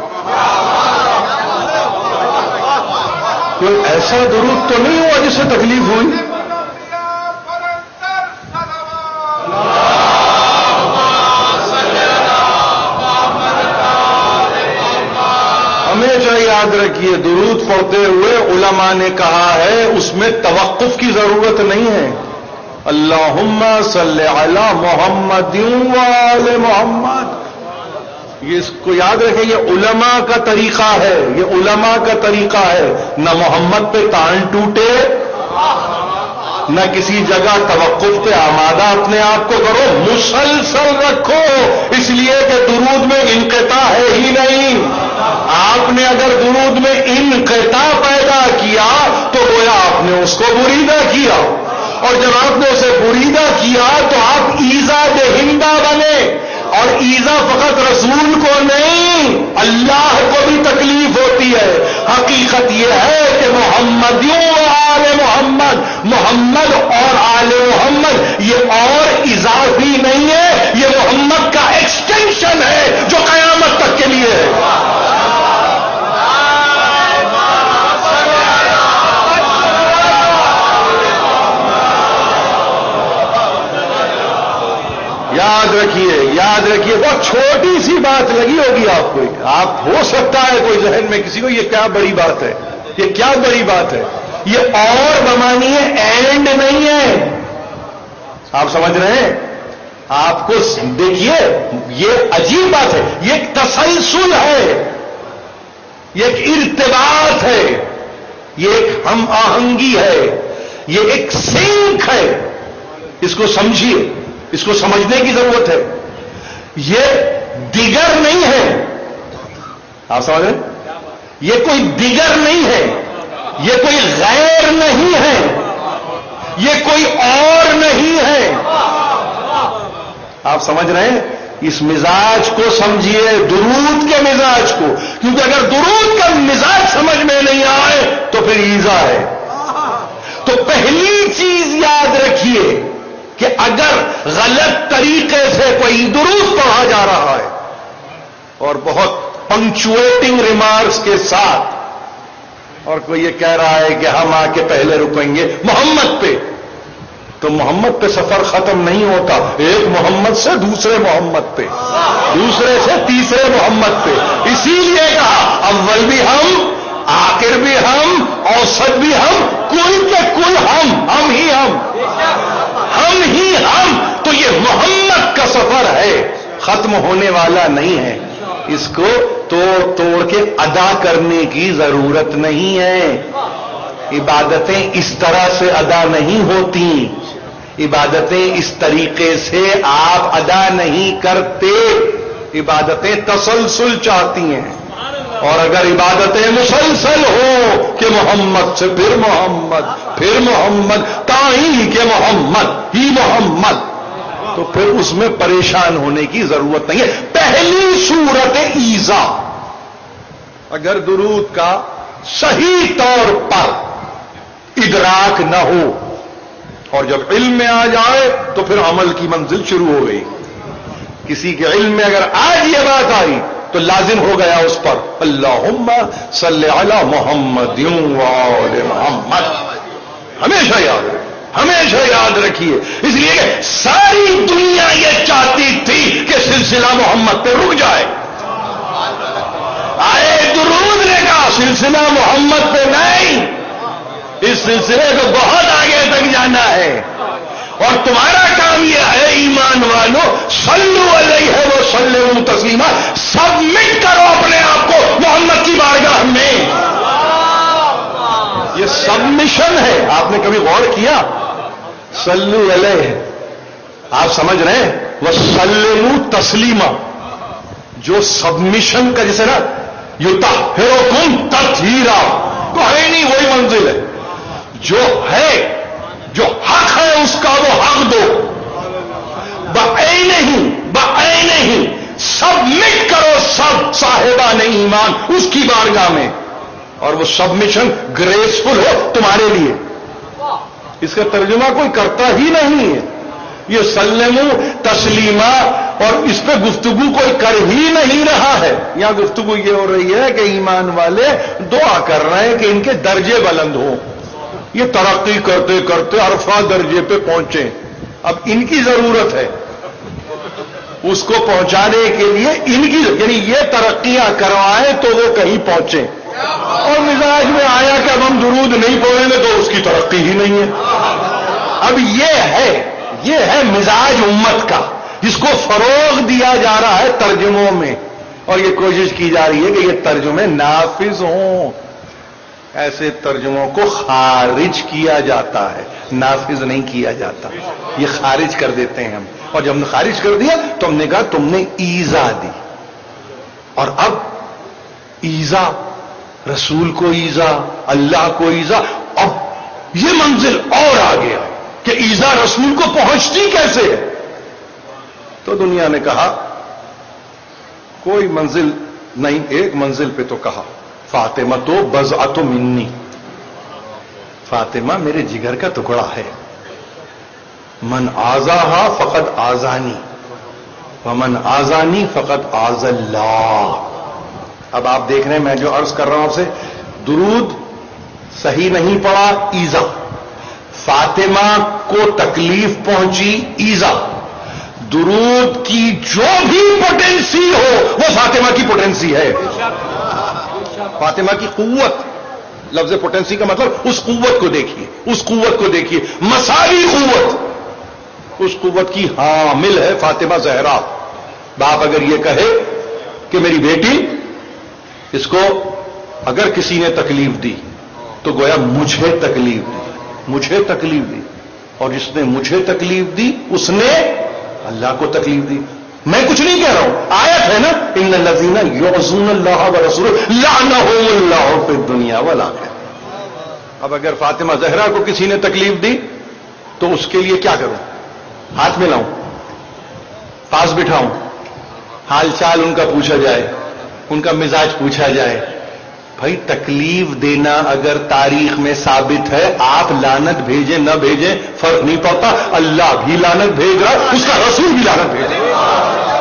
کوئی ایسا درود تو نہیں ہوا جس سے تکلیف ہوئی. ہمیشہ یاد رکھیے درود پڑھتے ہوئے علماء نے کہا ہے اس میں توقف کی ضرورت نہیں ہے. اللہم صلی علی محمد و آل محمد, یہ اس کو یاد رکھیں, یہ علماء کا طریقہ ہے, یہ علماء کا طریقہ ہے. نہ محمد پہ تان ٹوٹے, نہ کسی جگہ توقف پہ آمادہ اپنے آپ کو کرو, مسلسل رکھو, اس لیے کہ درود میں انقطاع ہے ہی نہیں. آپ نے اگر درود میں انقطاع پیدا کیا تو گویا آپ نے اس کو بریدہ کیا, اور جب آپ نے اسے بریدہ کیا تو آپ ایزا دہندہ بنے. اور ایزا فقط رسول کو نہیں اللہ کو بھی تکلیف ہوتی ہے. حقیقت یہ ہے کہ محمدیوں و آل محمد, محمد اور آل محمد یہ اور اضافی نہیں ہے, یہ محمد کا ایکسٹینشن ہے جو قیامت تک کے لیے ہے. یاد رکھیے, یاد رکھیے, بہت چھوٹی سی بات لگی ہوگی آپ کو, آپ ہو سکتا ہے کوئی ذہن میں کسی کو یہ کیا بڑی بات ہے, یہ کیا بڑی بات ہے. یہ اور بمانی ہے, اینڈ نہیں ہے. آپ سمجھ رہے ہیں؟ آپ کو دیکھیے یہ عجیب بات ہے, یہ ایک تسلسل ہے, یہ ایک ارتباط ہے, یہ ایک ہم آہنگی ہے, یہ ایک سنک ہے. اس کو سمجھیے, اس کو سمجھنے کی ضرورت ہے. یہ دیگر نہیں ہے, آپ سمجھ رہے ہیں؟ یہ کوئی دیگر نہیں ہے, یہ کوئی غیر نہیں ہے, یہ کوئی اور نہیں ہے. آپ سمجھ رہے ہیں؟ اس مزاج کو سمجھیے, درود کے مزاج کو, کیونکہ اگر درود کا مزاج سمجھ میں نہیں آئے تو پھر ایزا ہے. تو پہلی چیز یاد رکھیے کہ اگر غلط طریقے سے کوئی درود پڑھا جا رہا ہے اور بہت پنکچویٹنگ ریمارکس کے ساتھ, اور کوئی یہ کہہ رہا ہے کہ ہم آ کے پہلے رکیں گے محمد پہ, تو محمد پہ سفر ختم نہیں ہوتا. ایک محمد سے دوسرے محمد پہ, دوسرے سے تیسرے محمد پہ. اسی لیے کہا اول بھی ہم, آخر بھی ہم, اوسط بھی ہم, کل کے کل ہم, ہم ہی ہم, ہم ہی ہم. تو یہ محمد کا سفر ہے, ختم ہونے والا نہیں ہے. اس کو توڑ توڑ کے ادا کرنے کی ضرورت نہیں ہے. عبادتیں اس طرح سے ادا نہیں ہوتی, عبادتیں اس طریقے سے آپ ادا نہیں کرتے. عبادتیں تسلسل چاہتی ہیں, اور اگر عبادتیں مسلسل ہو کہ محمد سے پھر محمد پھر محمد تائیں کہ محمد ہی محمد, تو پھر اس میں پریشان ہونے کی ضرورت نہیں ہے. پہلی صورت ایزا, اگر درود کا صحیح طور پر ادراک نہ ہو, اور جب علم میں آ جائے تو پھر عمل کی منزل شروع ہو گئی. کسی کے علم میں اگر آج یہ بات آئی تو لازم ہو گیا اس پر اللہم صلی علی محمد و آل محمد. ہمیشہ یاد رکھیے, ہمیشہ یاد رکھیے. اس لیے کہ ساری دنیا یہ چاہتی تھی کہ سلسلہ محمد پہ رک جائے. آئے درود نے کہا سلسلہ محمد پہ نہیں, اس سلسلے کو بہت آگے تک جانا ہے, اور تمہارا کام یہ ہے ایمان والو صلو علیہ و سلموا تسلیما, سبمٹ کرو اپنے آپ کو محمد کی بارگاہ میں. یہ سبمیشن ہے. آپ نے کبھی غور کیا صلو علیہ، آپ سمجھ رہے ہیں، وسلموا تسلیما، جو سبمیشن کا جسے نا یطہرکم تطہیرا، تو ہے نہیں وہی منزل ہے، جو ہے جو حق ہے اس کا وہ حق دو، بعینہ بعینہ سبمٹ کرو سب صاحبان ایمان اس کی بارگاہ میں، اور وہ سبمیشن گریسفل ہو تمہارے لیے۔ اس کا ترجمہ کوئی کرتا ہی نہیں ہے، یہ سلمو تسلیما، اور اس پہ گفتگو کوئی کر ہی نہیں رہا ہے۔ یہاں گفتگو یہ ہو رہی ہے کہ ایمان والے دعا کر رہے ہیں کہ ان کے درجے بلند ہوں، یہ ترقی کرتے کرتے عرفہ درجے پہ پہنچے، اب ان کی ضرورت ہے اس کو پہنچانے کے لیے، ان کی یعنی یہ ترقیاں کروائیں تو وہ کہیں پہنچے، اور مزاج میں آیا کہ اب ہم درود نہیں پڑھیں گے تو اس کی ترقی ہی نہیں ہے۔ اب یہ ہے یہ ہے مزاج امت کا، جس کو فروغ دیا جا رہا ہے ترجموں میں، اور یہ کوشش کی جا رہی ہے کہ یہ ترجمے نافذ ہوں۔ ایسے ترجموں کو خارج کیا جاتا ہے، نافذ نہیں کیا جاتا، یہ خارج کر دیتے ہیں ہم، اور جب ہم نے خارج کر دیا تو ہم نے کہا تم نے ایذا دی، اور اب ایذا رسول کو ایذا، اللہ کو ایذا، اب یہ منزل اور آ گیا کہ ایذا رسول کو پہنچتی کیسے ہے؟ تو دنیا نے کہا کوئی منزل نہیں، ایک منزل پہ تو کہا فاطمہ تو بضعۃ منی، فاطمہ میرے جگر کا ٹکڑا ہے، من آذاہا فقد آذانی ومن آذانی فقد آذ اللہ۔ اب آپ دیکھ رہے ہیں میں جو عرض کر رہا ہوں آپ سے، درود صحیح نہیں پڑا ایذا، فاطمہ کو تکلیف پہنچی ایذا، درود کی جو بھی پوٹینسی ہو وہ فاطمہ کی پوٹینسی ہے، فاطمہ کی قوت، لفظ پوٹینسی کا مطلب اس قوت کو دیکھیے، اس قوت کو دیکھیے، مساوی قوت، اس قوت کی حامل ہے فاطمہ زہرا۔ باپ اگر یہ کہے کہ میری بیٹی اس کو اگر کسی نے تکلیف دی تو گویا مجھے تکلیف دی، مجھے تکلیف دی، اور جس نے مجھے تکلیف دی اس نے اللہ کو تکلیف دی۔ میں کچھ نہیں کہہ رہا ہوں، آیت ہے نا، ان الذین یعصون اللہ ورسولہ لعنہم اللہ فی الدنیا والآخرہ۔ اب اگر فاطمہ زہرا کو کسی نے تکلیف دی تو اس کے لیے کیا کروں؟ ہاتھ ملاؤں، پاس بٹھاؤں، حال چال ان کا پوچھا جائے، ان کا مزاج پوچھا جائے؟ بھائی تکلیف دینا اگر تاریخ میں ثابت ہے، آپ لعنت بھیجیں نہ بھیجیں فرق نہیں پڑتا، اللہ بھی لعنت بھیج رہا، اس کا رسول بھی لعنت بھیج رہا۔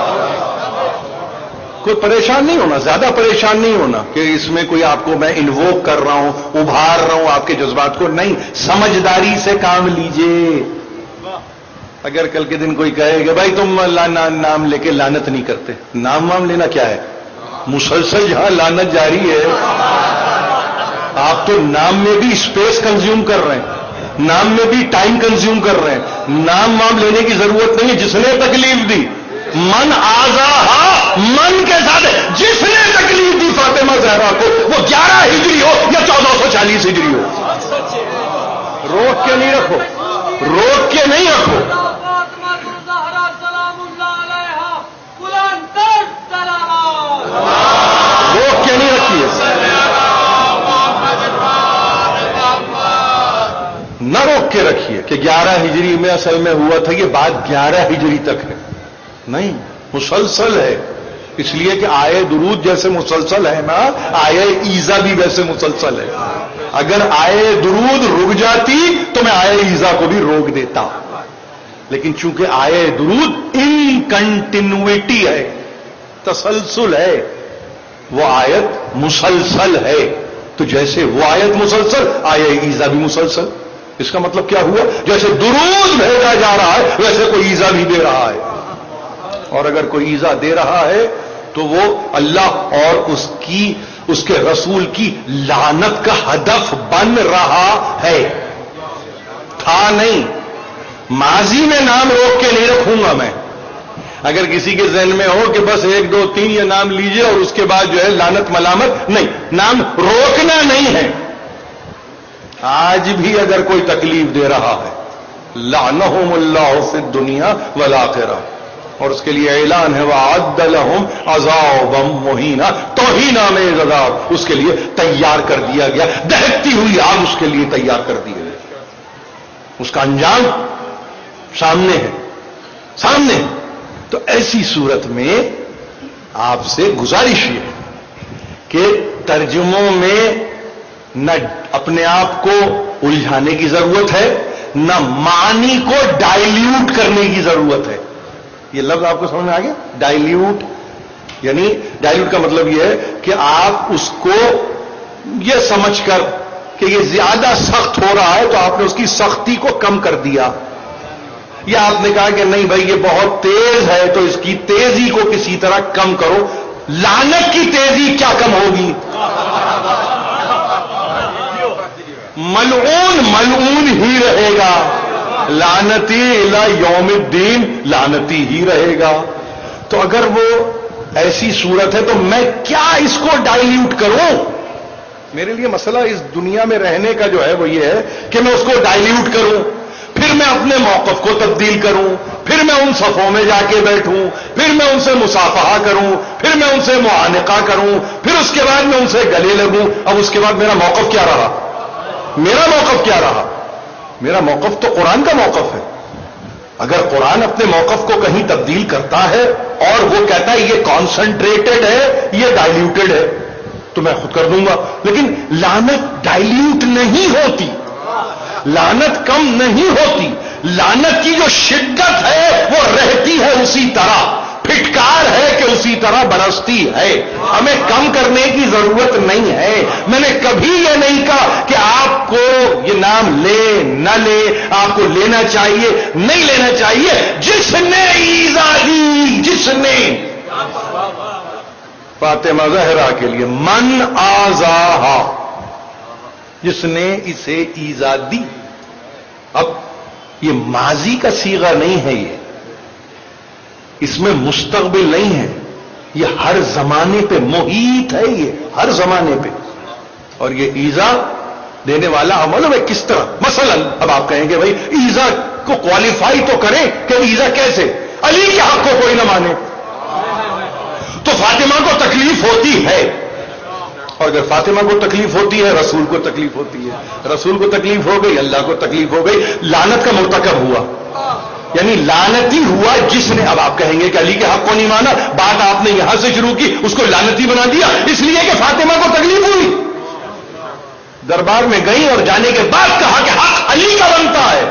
کوئی پریشان نہیں ہونا، زیادہ پریشان نہیں ہونا کہ اس میں کوئی آپ کو میں انووک کر رہا ہوں، ابھار رہا ہوں آپ کے جذبات کو، نہیں، سمجھداری سے کام لیجئے۔ اگر کل کے دن کوئی کہے کہ بھائی تم نام لے کے لعنت نہیں کرتے، نام وام لینا کیا ہے؟ مسلسل جہاں لعنت جاری ہے، آپ تو نام میں بھی اسپیس کنزیوم کر رہے ہیں، نام میں بھی ٹائم کنزیوم کر رہے ہیں، نام وام لینے کی ضرورت نہیں ہے۔ جس نے تکلیف دی، من آزاہا، من کے ساتھ جس نے تکلیف دی فاطمہ زہرا کو، وہ گیارہ ہجری ہو یا چودہ سو چالیس ہجری ہو، روک کے نہیں رکھو، روک کے نہیں رکھو، روک کے نہیں رکھیے، نہ روک کے رکھیے کہ گیارہ ہجری میں اصل میں ہوا تھا، یہ بات گیارہ ہجری تک ہے، نہیں، مسلسل ہے، اس لیے کہ آئے درود جیسے مسلسل ہے نا، آئے ایذا بھی ویسے مسلسل ہے۔ اگر آئے درود رک جاتی تو میں آئے ایذا کو بھی روک دیتا، لیکن چونکہ آئے درود ان کنٹینوٹی ہے، تسلسل ہے، وہ آیت مسلسل ہے، تو جیسے وہ آیت مسلسل، آئے ایذا بھی مسلسل۔ اس کا مطلب کیا ہوا؟ جیسے درود بھیجا جا رہا ہے ویسے کوئی ایذا بھی دے رہا ہے، اور اگر کوئی ایذا دے رہا ہے تو وہ اللہ اور اس کی اس کے رسول کی لعنت کا ہدف بن رہا ہے، تھا نہیں۔ ماضی میں نام روک کے نہیں رکھوں گا میں، اگر کسی کے ذہن میں ہو کہ بس ایک دو تین یہ نام لیجئے اور اس کے بعد جو ہے لعنت ملامت، نہیں، نام روکنا نہیں ہے۔ آج بھی اگر کوئی تکلیف دے رہا ہے لعنہم اللہ فی الدنیا والآخرہ، اور اس کے لیے اعلان ہے وَأَعَدَّ لَهُمْ عَذَابًا مُهِينًا، توہین آمیز عذاب اس کے لیے تیار کر دیا گیا، دہکتی ہوئی آگ اس کے لیے تیار کر دی گئی، اس کا انجام سامنے ہے سامنے ہے۔ تو ایسی صورت میں آپ سے گزارش یہ ہے کہ ترجموں میں نہ اپنے آپ کو الجھانے کی ضرورت ہے، نہ معنی کو ڈائلیوٹ کرنے کی ضرورت ہے۔ یہ لفظ آپ کو سمجھ میں آ گیا؟ ڈائلیوٹ یعنی ڈائلیوٹ کا مطلب یہ ہے کہ آپ اس کو یہ سمجھ کر کہ یہ زیادہ سخت ہو رہا ہے تو آپ نے اس کی سختی کو کم کر دیا، یا آپ نے کہا کہ نہیں بھائی یہ بہت تیز ہے تو اس کی تیزی کو کسی طرح کم کرو۔ لعنت کی تیزی کیا کم ہوگی؟ ملعون ملعون ہی رہے گا، لعنتی الی یوم الدین لعنتی ہی رہے گا۔ تو اگر وہ ایسی صورت ہے تو میں کیا اس کو ڈائلیوٹ کروں؟ میرے لیے مسئلہ اس دنیا میں رہنے کا جو ہے وہ یہ ہے کہ میں اس کو ڈائلیوٹ کروں، پھر میں اپنے موقف کو تبدیل کروں، پھر میں ان صفوں میں جا کے بیٹھوں، پھر میں ان سے مصافحہ کروں، پھر میں ان سے معانقہ کروں، پھر اس کے بعد میں ان سے گلے لگوں۔ اب اس کے بعد میرا موقف کیا رہا؟ میرا موقف کیا رہا؟ میرا موقف تو قرآن کا موقف ہے۔ اگر قرآن اپنے موقف کو کہیں تبدیل کرتا ہے اور وہ کہتا ہے یہ کانسنٹریٹڈ ہے، یہ ڈائلیوٹڈ ہے، تو میں خود کر دوں گا۔ لیکن لعنت ڈائلیوٹ نہیں ہوتی، لعنت کم نہیں ہوتی، لعنت کی جو شدت ہے وہ رہتی ہے اسی طرح، پھٹکار ہے کہ اسی طرح برستی ہے، ہمیں کم کرنے کی ضرورت نہیں ہے۔ میں نے کبھی یہ نہیں کہا کہ آپ کو یہ نام لے نہ لے، آپ کو لینا چاہیے نہیں لینا چاہیے۔ جس نے ایذا دی، جس نے فاطمہ زہرا کے لیے من آزاہا، جس نے اسے ایذا دی۔ اب یہ ماضی کا صیغہ نہیں ہے، یہ اس میں مستقبل نہیں ہے، یہ ہر زمانے پہ محیط ہے، یہ ہر زمانے پہ۔ اور یہ ایذا دینے والا عمل ہے کس طرح؟ مثلا اب آپ کہیں گے بھائی ایذا کو کوالیفائی تو کریں کہ ایذا کیسے؟ علی کے حق کو کوئی نہ مانے تو فاطمہ کو تکلیف ہوتی ہے، اور اگر فاطمہ کو تکلیف ہوتی ہے رسول کو تکلیف ہوتی ہے، رسول کو تکلیف ہو گئی اللہ کو تکلیف ہو گئی، لعنت کا مرتکب ہوا، یعنی لعنتی ہوا جس نے۔ اب آپ کہیں گے کہ علی کے حق کو نہیں مانا، بات آپ نے یہاں سے شروع کی، اس کو لعنتی بنا دیا اس لیے کہ فاطمہ کو تکلیف ہوئی۔ دربار میں گئی اور جانے کے بعد کہا کہ حق علی کا بنتا ہے۔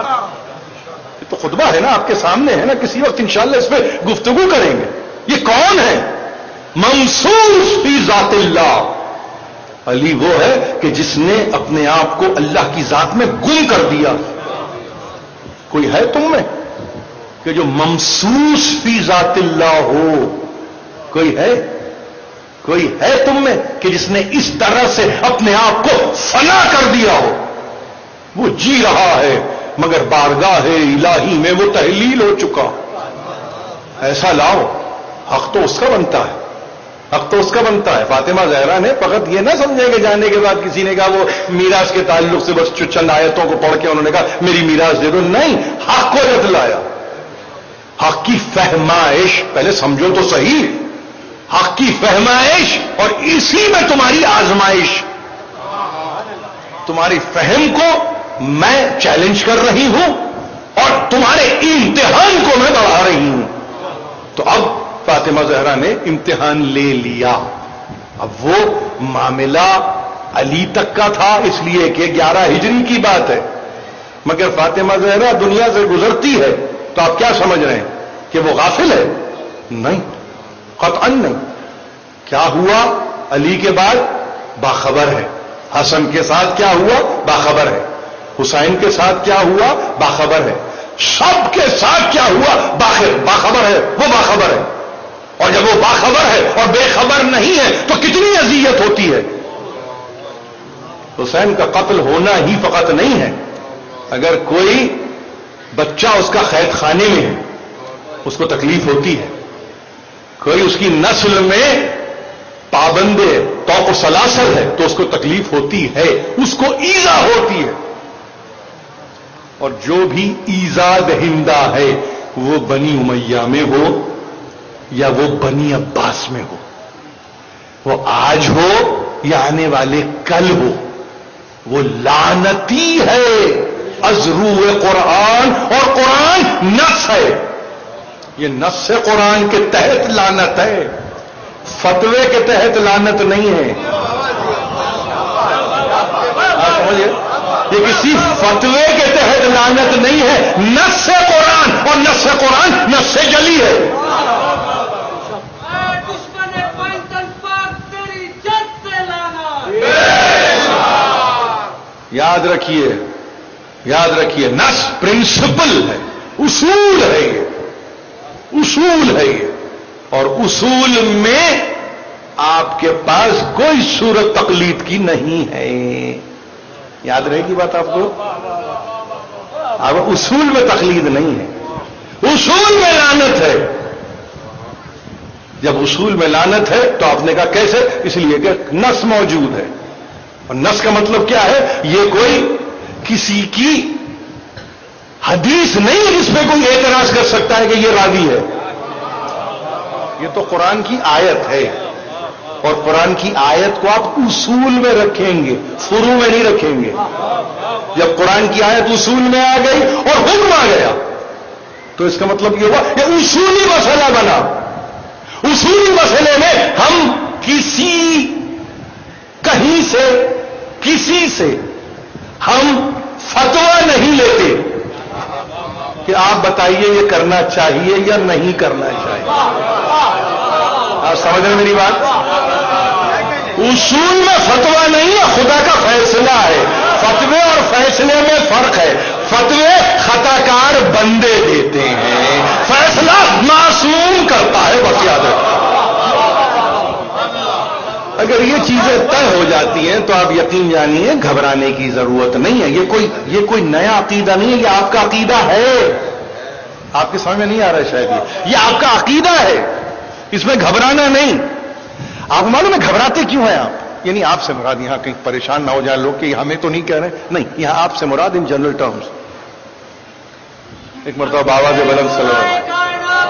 یہ تو خطبہ ہے نا، آپ کے سامنے ہے نا، کسی وقت انشاءاللہ اس پہ گفتگو کریں گے۔ یہ کون ہے؟ ممسوس فی ذات اللہ، علی وہ ہے کہ جس نے اپنے آپ کو اللہ کی ذات میں گم کر دیا۔ کوئی ہے تم میں کہ جو ممسوس فی ذات اللہ ہو؟ کوئی ہے؟ کوئی ہے تم میں کہ جس نے اس طرح سے اپنے آپ کو فنا کر دیا ہو؟ وہ جی رہا ہے مگر بارگاہ الہی میں وہ تحلیل ہو چکا۔ ایسا لاؤ، حق تو اس کا بنتا ہے، حق تو اس کا بنتا ہے۔ فاطمہ زہرا نے فقط یہ نہ سمجھے کہ جانے کے بعد کسی نے کہا وہ میراث کے تعلق سے بس چند آیتوں کو پڑھ کے انہوں نے کہا میری میراث دے دو، نہیں، حق کو جتلایا، حق کی فہمائش پہلے سمجھو تو صحیح، حق کی فہمائش، اور اسی میں تمہاری آزمائش، تمہاری فہم کو میں چیلنج کر رہی ہوں اور تمہارے امتحان کو میں بڑھا رہی ہوں۔ تو اب فاطمہ زہرا نے امتحان لے لیا۔ اب وہ معاملہ علی تک کا تھا اس لیے کہ گیارہ ہجری کی بات ہے، مگر فاطمہ زہرا دنیا سے گزرتی ہے تو آپ کیا سمجھ رہے ہیں کہ وہ غافل ہے؟ نہیں، قطعا نہیں۔ کیا ہوا علی کے بعد؟ باخبر ہے۔ حسن کے ساتھ کیا ہوا؟ باخبر ہے۔ حسین کے ساتھ کیا ہوا؟ باخبر ہے۔ سب کے ساتھ کیا ہوا؟ باخبر ہے، وہ باخبر ہے۔ اور جب وہ باخبر ہے اور بے خبر نہیں ہے تو کتنی اذیت ہوتی ہے۔ حسین کا قتل ہونا ہی فقط نہیں ہے، اگر کوئی بچہ اس کا قید خانے میں ہے اس کو تکلیف ہوتی ہے، کوئی اس کی نسل میں پابند توق و سلاسل ہے تو اس کو تکلیف ہوتی ہے، اس کو ایذا ہوتی ہے۔ اور جو بھی ایذا دہندہ ہے وہ بنی امیہ میں ہو یا وہ بنی عباس میں ہو، وہ آج ہو یا آنے والے کل ہو، وہ لعنتی ہے از روح قرآن، اور قرآن نص ہے، یہ نص قرآن کے تحت لعنت ہے، فتوے کے تحت لعنت نہیں ہے. آپ سمجھے، یہ کسی فتوے کے تحت لعنت نہیں ہے، نص قرآن، اور نص قرآن نص جلی ہے. یاد رکھیے، یاد رکھیے، نص پرنسپل ہے، اصول ہے، یہ اصول ہے یہ، اور اصول میں آپ کے پاس کوئی صورت تقلید کی نہیں ہے. یاد رہے گی بات آپ کو، اب اصول میں تقلید نہیں ہے، اصول میں لعنت ہے. جب اصول میں لعنت ہے تو آپ نے کہا کیسے؟ اس لیے کہ نص موجود ہے، اور نص کا مطلب کیا ہے؟ یہ کوئی کسی کی حدیث نہیں جس پہ کوئی اعتراض کر سکتا ہے کہ یہ راوی ہے، یہ تو قرآن کی آیت ہے، اور قرآن کی آیت کو آپ اصول میں رکھیں گے، فروع میں نہیں رکھیں گے. جب قرآن کی آیت اصول میں آ گئی اور حکم آ گیا تو اس کا مطلب یہ ہوا یہ اصولی مسئلہ بنا. اصولی مسئلے میں ہم کسی کہیں سے کسی سے ہم فتویٰ نہیں لیتے کہ آپ بتائیے یہ کرنا چاہیے یا نہیں کرنا چاہیے. آپ سمجھ رہے ہیں میری بات؟ اصول میں فتویٰ نہیں ہے، خدا کا فیصلہ ہے. فتوے اور فیصلے میں فرق ہے. فتوے خطا کار بندے دیتے ہیں، فیصلہ معصوم کرتا ہے. بس یاد رکھیں، اگر یہ چیزیں طے ہو جاتی ہیں تو آپ یقین جانیے گھبرانے کی ضرورت نہیں ہے. یہ کوئی یہ کوئی نیا عقیدہ نہیں ہے، یہ آپ کا عقیدہ ہے. آپ کے سمجھ میں نہیں آ رہا ہے شاید، یہ یہ آپ کا عقیدہ ہے، اس میں گھبرانا نہیں. آپ معلوم ہے گھبراتے کیوں ہیں آپ؟ یعنی آپ سے مراد، یہاں کہیں پریشان نہ ہو جائیں لوگ کہ ہمیں تو نہیں کہہ رہے، نہیں، یہاں آپ سے مراد ان جنرل ٹرمز. ایک مرتبہ آواز بلند صلی اللہ علیہ وسلم،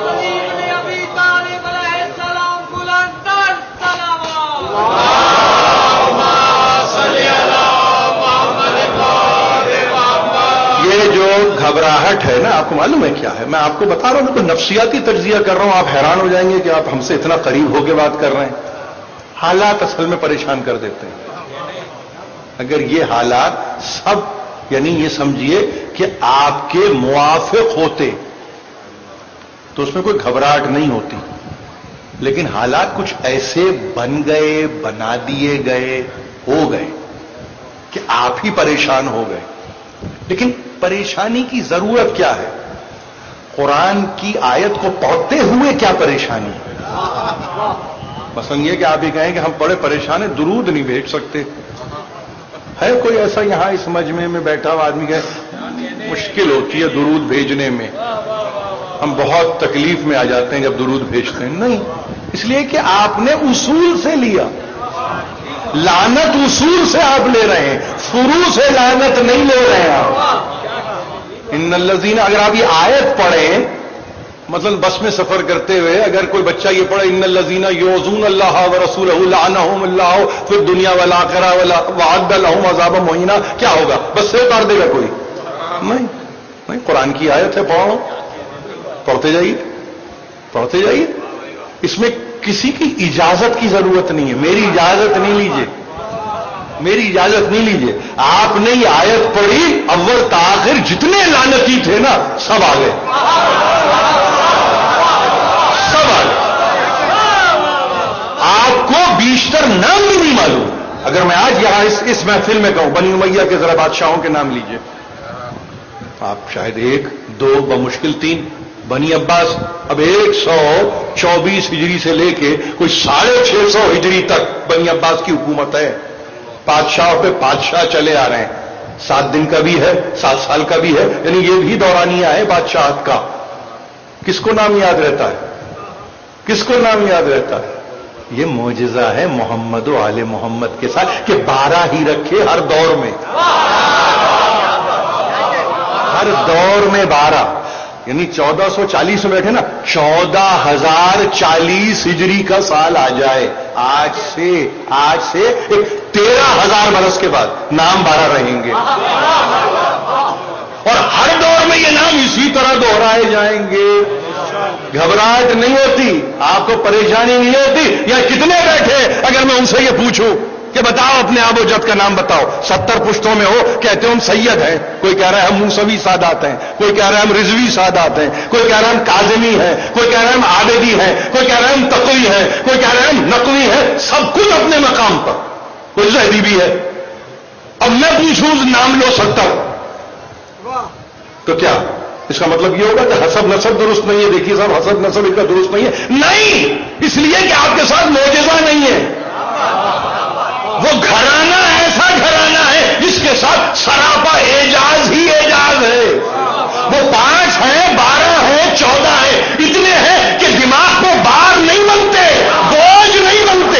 یہ جو گھبراہٹ ہے نا، آپ کو معلوم ہے کیا ہے؟ میں آپ کو بتا رہا ہوں، کوئی نفسیاتی تجزیہ کر رہا ہوں. آپ حیران ہو جائیں گے کہ آپ ہم سے اتنا قریب ہو کے بات کر رہے ہیں. حالات اصل میں پریشان کر دیتے ہیں. اگر یہ حالات سب، یعنی یہ سمجھیے کہ آپ کے موافق ہوتے تو اس میں کوئی گھبراہٹ نہیں ہوتی، لیکن حالات کچھ ایسے بن گئے، بنا دیے گئے، ہو گئے کہ آپ ہی پریشان ہو گئے. لیکن پریشانی کی ضرورت کیا ہے؟ قرآن کی آیت کو پڑھتے ہوئے کیا پریشانی ہے؟ مثلا یہ کہ آپ یہ کہیں کہ ہم بڑے پریشان ہیں، درود نہیں بھیج سکتے. ہے کوئی ایسا یہاں اس مجمع میں بیٹھا ہوا آدمی کہ مشکل ہوتی ہے درود بھیجنے میں، ہم بہت تکلیف میں آ جاتے ہیں جب درود بھیجتے ہیں؟ نہیں، اس لیے کہ آپ نے اصول سے لیا. لعنت اصول سے آپ لے رہے ہیں، فروع سے لعنت نہیں لے رہے ہیں آپ. ان الذین، اگر آپ یہ آیت پڑھیں، مثلا بس میں سفر کرتے ہوئے اگر کوئی بچہ یہ پڑھے ان الذین یؤذون اللہ ورسولہ لعنہم اللہ فی الدنیا والآخرہ وأعد لهم عذابا مہینا، کیا ہوگا؟ بس سے اتار دے گا کوئی؟ نہیں نہیں، قرآن کی آیت ہے، پڑھو، پڑھتے جائیے پڑھتے جائیے. اس میں کسی کی اجازت کی ضرورت نہیں ہے. میری اجازت نہیں لیجیے، میری اجازت نہیں لیجیے. آپ نے یہ آیت پڑھی، اول تاخر جتنے لعنتی تھے نا سب آ گئے، سب آ گئے. آپ کو بیشتر نام بھی نہیں معلوم. اگر میں آج یہاں اس, اس محفل میں کہوں بنی امیہ کے ذرا بادشاہوں کے نام لیجئے، آپ شاید ایک دو بمشکل تین. بنی عباس اب ایک سو چوبیس ہجری سے لے کے کوئی ساڑھے چھ سو ہجری تک بنی عباس کی حکومت ہے. بادشاہوں پہ بادشاہ چلے آ رہے ہیں، سات دن کا بھی ہے، سات سال کا بھی ہے، یعنی یہ بھی دورانیہ ہے بادشاہت کا. کس کو نام یاد رہتا ہے؟ کس کو نام یاد رہتا ہے؟ یہ معجزہ ہے محمد و آل محمد کے ساتھ کہ بارہ ہی رکھے ہر دور میں. ہر ہر دور میں بارہ، یعنی چودہ سو چالیس میں بیٹھے نا، چودہ ہزار چالیس ہجری کا سال آ جائے آج سے آج سے ایک تیرہ ہزار برس کے بعد نام بارہ رہیں گے، اور ہر دور میں یہ نام اسی طرح دوہرائے جائیں گے. گھبراہٹ نہیں ہوتی، آپ کو پریشانی نہیں ہوتی. یا کتنے بیٹھے اگر میں ان سے یہ پوچھوں کہ بتاؤ اپنے آب و جد کا نام بتاؤ، ستر پشتوں میں ہو کہتے ہیں ہم سید ہیں، کوئی کہہ رہا ہے ہم موسوی سادات ہیں، کوئی کہہ رہا ہے ہم رضوی سادات ہیں، کوئی کہہ رہا ہے ہم کاظمی ہیں، کوئی کہہ رہا ہے ہم عابدی ہیں، کوئی کہہ رہا ہے ہم تقوی ہیں، کوئی کہہ رہا ہے ہم نقوی ہیں. سب کچھ اپنے مقام پر، کوئی زہدی بھی ہے. اب میں پوچھوں نام لو ستر، تو کیا اس کا مطلب یہ ہوگا کہ حسب نسب درست نہیں ہے؟ دیکھیے صاحب، حسب نسب اس کا درست نہیں ہے. نہیں، اس لیے کہ آپ کے ساتھ معجزہ نہیں ہے. وہ گھرانہ ایسا گھرانہ ہے جس کے ساتھ سراپا اعجاز ہی اعجاز ہے. وہ پانچ ہیں، بارہ ہیں، چودہ ہیں، اتنے ہیں کہ دماغ کو بار نہیں بنتے، بوجھ نہیں بنتے.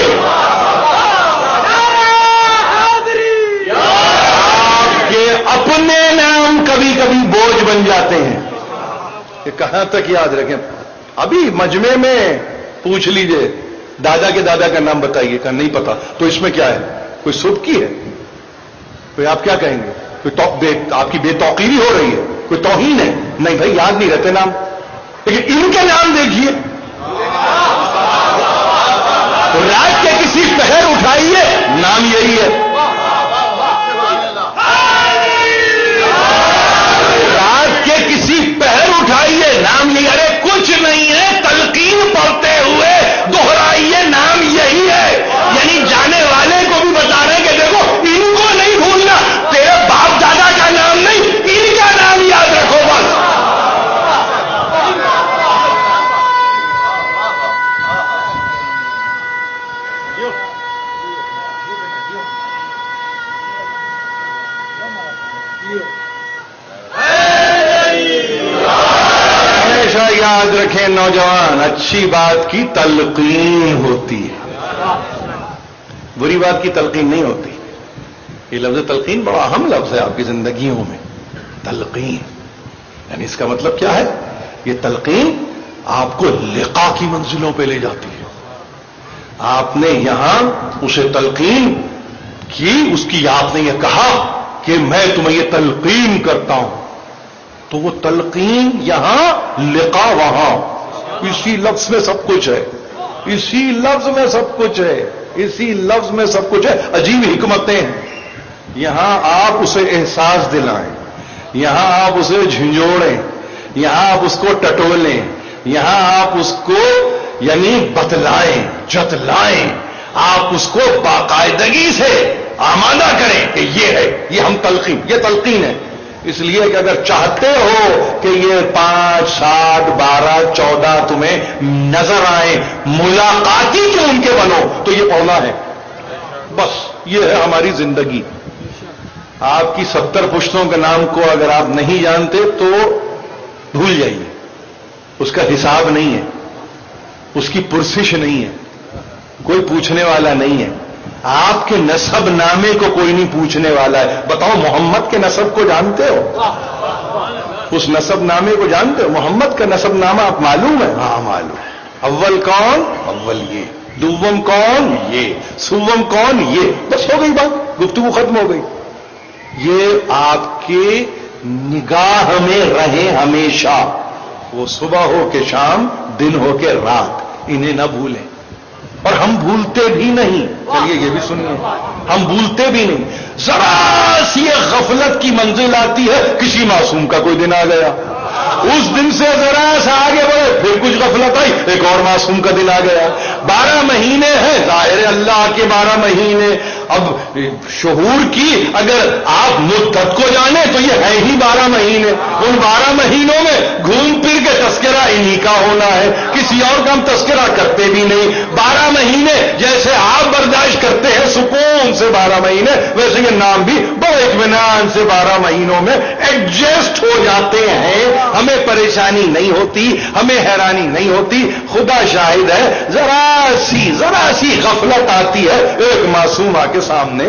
آپ کے اپنے نام کبھی کبھی بوجھ بن جاتے ہیں. یہ کہاں تک یاد رکھیں؟ ابھی مجمع میں پوچھ لیجئے دادا کے دادا کا نام بتائیے، کہ نہیں پتا، تو اس میں کیا ہے؟ کوئی سب کی ہے؟ کوئی آپ کیا کہیں گے؟ کوئی آپ کی بے توقیری ہو رہی ہے؟ کوئی توہین ہے؟ نہیں بھائی، یاد نہیں رہتے نام. لیکن ان کے نام دیکھیے، رات کے کسی پہر اٹھائیے نام یہی ہے. رات کے کسی پہر اٹھائیے نام یہی. ارے کچھ نہیں ہے، تلقین پڑھتے ہوئے دوہرائیے نام یہی ہے. یعنی جانے والے کو بھی بتا رہے کہ دیکھو ان کو نہیں بھولنا، تیرے باپ دادا کا نام نہیں، ان کا نام یاد رکھو بس. ہمیشہ یاد رکھیں نوجوان، اچھی بات کی تلقین ہوتی ہے، بری بات کی تلقین نہیں ہوتی. یہ لفظ تلقین بڑا اہم لفظ ہے آپ کی زندگیوں میں. تلقین یعنی اس کا مطلب کیا ہے؟ یہ تلقین آپ کو لقا کی منزلوں پہ لے جاتی ہے. آپ نے یہاں اسے تلقین کی، اس کی آپ نے یہ کہا کہ میں تمہیں یہ تلقین کرتا ہوں، تو وہ تلقین یہاں، لقا وہاں. اسی لفظ میں سب کچھ ہے، اسی لفظ میں سب کچھ ہے، اسی لفظ میں سب کچھ ہے. عجیب حکمتیں ہیں. یہاں آپ اسے احساس دلائیں، یہاں آپ اسے جھنجھوڑیں، یہاں آپ اس کو ٹٹولیں، یہاں آپ اس کو یعنی بتلائیں، جتلائیں، آپ اس کو باقاعدگی سے آمادہ کریں کہ یہ ہے، یہ ہم تلقین، یہ تلقین ہے. اس لیے کہ اگر چاہتے ہو کہ یہ پانچ سات بارہ چودہ تمہیں نظر آئیں، ملاقاتی کیوں ان کے بنو، تو یہ پڑھنا ہے. بس یہ ہے ہماری زندگی. آپ کی ستر پشتوں کے نام کو اگر آپ نہیں جانتے تو بھول جائیے. اس کا حساب نہیں ہے، اس کی پرسش نہیں ہے، کوئی پوچھنے والا نہیں ہے. آپ کے نسب نامے کو کوئی نہیں پوچھنے والا ہے. بتاؤ محمد کے نسب کو جانتے ہو؟ اس نسب نامے کو جانتے ہو؟ محمد کا نسب نامہ آپ معلوم ہے؟ ہاں معلوم. اول کون؟ اول یہ. دوم کون؟ یہ. سوم کون؟ یہ. بس ہو گئی بات، گفتگو ختم ہو گئی. یہ آپ کے نگاہ میں رہے ہمیشہ، وہ صبح ہو کے شام، دن ہو کے رات، انہیں نہ بھولیں. اور ہم بھولتے بھی نہیں. چلیے یہ بھی سنیے، ہم بھولتے بھی نہیں. ذرا سی غفلت کی منزل آتی ہے، کسی معصوم کا کوئی دن آ گیا، اس دن سے ذرا سا آگے بڑھے، پھر کچھ غفلت آئی، ایک اور معصوم کا دن آ گیا. بارہ مہینے ہیں، ظاہر اللہ کے بارہ مہینے. اب شعور کی اگر آپ مدت کو جانیں تو یہ ہے ہی بارہ مہینے. ان بارہ مہینوں میں گھوم پھر کے تذکرہ انہی کا ہونا ہے، کسی اور کا ہم تذکرہ کرتے بھی نہیں. بارہ مہینے جیسے آپ برداشت کرتے ہیں سکون سے بارہ مہینے، ویسے یہ نام بھی بڑے اطمینان سے بارہ مہینوں میں ایڈجسٹ ہو جاتے ہیں. ہمیں پریشانی نہیں ہوتی، ہمیں حیرانی نہیں ہوتی. خدا شاہد ہے، ذرا سی ذرا سی غفلت آتی ہے، ایک معصوم آ کے سامنے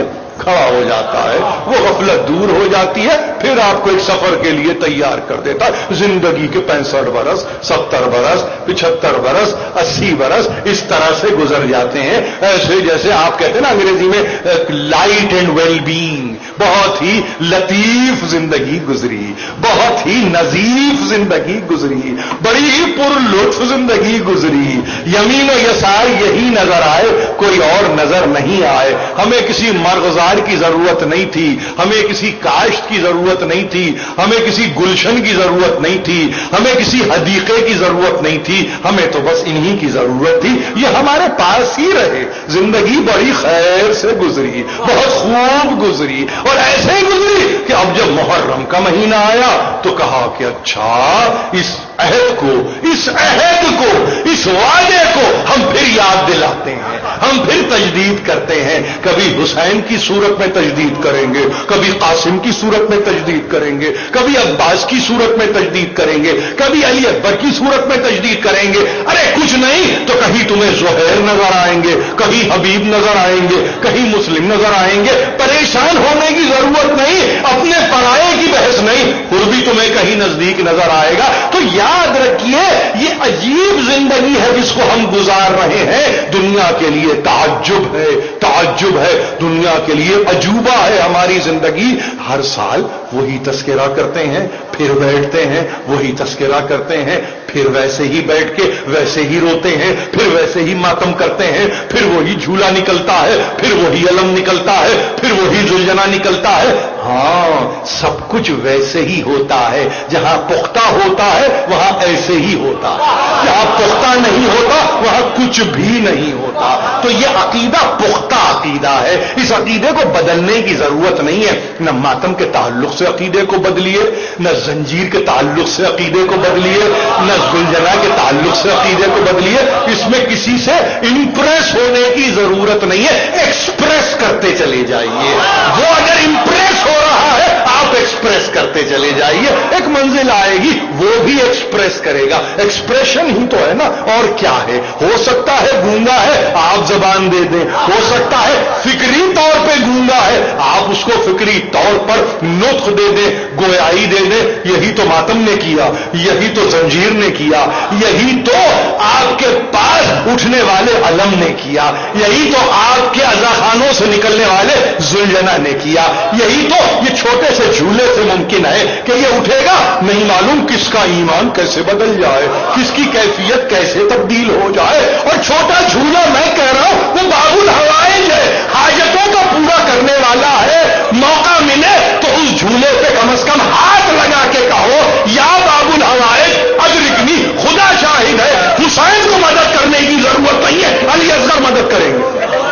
کھڑا ہو جاتا ہے، وہ غفلت دور ہو جاتی ہے، پھر آپ کو ایک سفر کے لیے تیار کر دیتا ہے۔ زندگی کے پینسٹھ برس، ستر برس، پچہتر برس، اسی برس اس طرح سے گزر جاتے ہیں، ایسے جیسے آپ کہتے ہیں نا انگریزی میں لائٹ اینڈ ویل بینگ، بہت ہی لطیف زندگی گزری، بہت ہی نظیف زندگی گزری، بڑی ہی پر لطف زندگی گزری، یمین و یسار یہی نظر آئے، کوئی اور نظر نہیں آئے۔ ہمیں کسی مرغزار کی ضرورت نہیں تھی، ہمیں کسی کاشت کی ضرورت نہیں تھی، ہمیں کسی گلشن کی ضرورت نہیں تھی، ہمیں کسی حدیقے کی ضرورت نہیں تھی، ہمیں تو بس انہی کی ضرورت تھی، یہ ہمارے پاس ہی رہے۔ زندگی بڑی خیر سے گزری، بہت خوب گزری، اور ایسے ہی گزری کہ اب جب محرم کا مہینہ آیا تو کہا کہ اچھا اس عہد کو، اس عہد کو، اس وعدے کو ہم پھر یاد دلاتے ہیں، ہم پھر تجدید کرتے ہیں۔ کبھی حسین کی صورت میں تجدید کریں گے، کبھی قاسم کی صورت میں تجدید کریں گے، کبھی عباس کی صورت میں تجدید کریں گے، کبھی علی اکبر کی صورت میں تجدید کریں گے۔ ارے کچھ نہیں تو کہیں تمہیں زہیر نظر آئیں گے، کہیں حبیب نظر آئیں گے، کہیں مسلم نظر آئیں گے۔ پریشان ہونے کی ضرورت نہیں، اپنے پرائے کی بحث نہیں، پھر بھی تمہیں کہیں نزدیک نظر آئے گا۔ تو یاد رکھیے یہ عجیب زندگی ہے جس کو ہم گزار رہے ہیں، دنیا کے لیے تعجب ہے، تعجب ہے، دنیا کے لیے عجوبہ ہے ہماری زندگی۔ ہر سال وہی تذکرہ کرتے ہیں، پھر بیٹھتے ہیں، وہی تذکرہ کرتے ہیں، پھر ویسے ہی بیٹھ کے ویسے ہی روتے ہیں، پھر ویسے ہی ماتم کرتے ہیں، پھر وہی جھولا نکلتا ہے، پھر وہی علم نکلتا ہے، پھر وہی زلجنا نکلتا ہے۔ ہاں سب کچھ ویسے ہی ہوتا ہے، جہاں پختہ ہوتا ہے وہاں ایسے ہی ہوتا ہے، جہاں پختہ نہیں ہوتا وہاں کچھ بھی نہیں ہوتا۔ تو یہ عقیدہ پختہ عقیدہ ہے، اس عقیدے کو بدلنے کی ضرورت نہیں ہے۔ نہ ماتم کے تعلق سے عقیدے کو بدلیے، نہ زنجیر کے تعلق سے عقیدے کو بدلیے، نہ زلجنا کے تعلق سے عقیدے کو بدلیے۔ اس میں کسی سے امپریس ہونے کی ضرورت نہیں ہے، ایکسپریس کرتے چلے جائیے۔ وہ اگر امپریس ہو رہا ہے آپ ایکسپریس کرتے چلے جائیے، ایک منزل آئے گی وہ بھی ایکسپریس کرے گا۔ ایکسپریشن ہی تو ہے نا، اور کیا ہے؟ ہو سکتا ہے گونگا ہے آپ زبان دے دیں، ہو سکتا ہے فکری طور پہ گونگا ہے آپ اس کو فکری طور پر نطق دے دیں، گویائی دے دیں۔ یہی تو ماتم نے کیا، یہی تو زنجیر نے کیا، یہی تو آپ کے پاس اٹھنے والے علم نے کیا، یہی تو آپ کے اذاخانوں سے نکلنے والے زلجنا نے کیا، یہی تو یہ چھوٹے سے جھولے سے ممکن ہے کہ یہ اٹھے گا نہیں معلوم کس کا ایمان کیسے بدل جائے، کس کی کیفیت کیسے تبدیل ہو جائے۔ اور چھوٹا جھولا میں کہہ رہا ہوں وہ باب الحوائج ہے، حاجتوں کا پورا کرنے والا ہے۔ موقع ملے تو اس جھولے پہ کم از کم ہاتھ لگا کے کہو یا باب الحوائج ادرکنی، خدا شاہد ہے حسین کو مدد کرنے کی ضرورت نہیں ہے، علی اصغر مدد کریں گے۔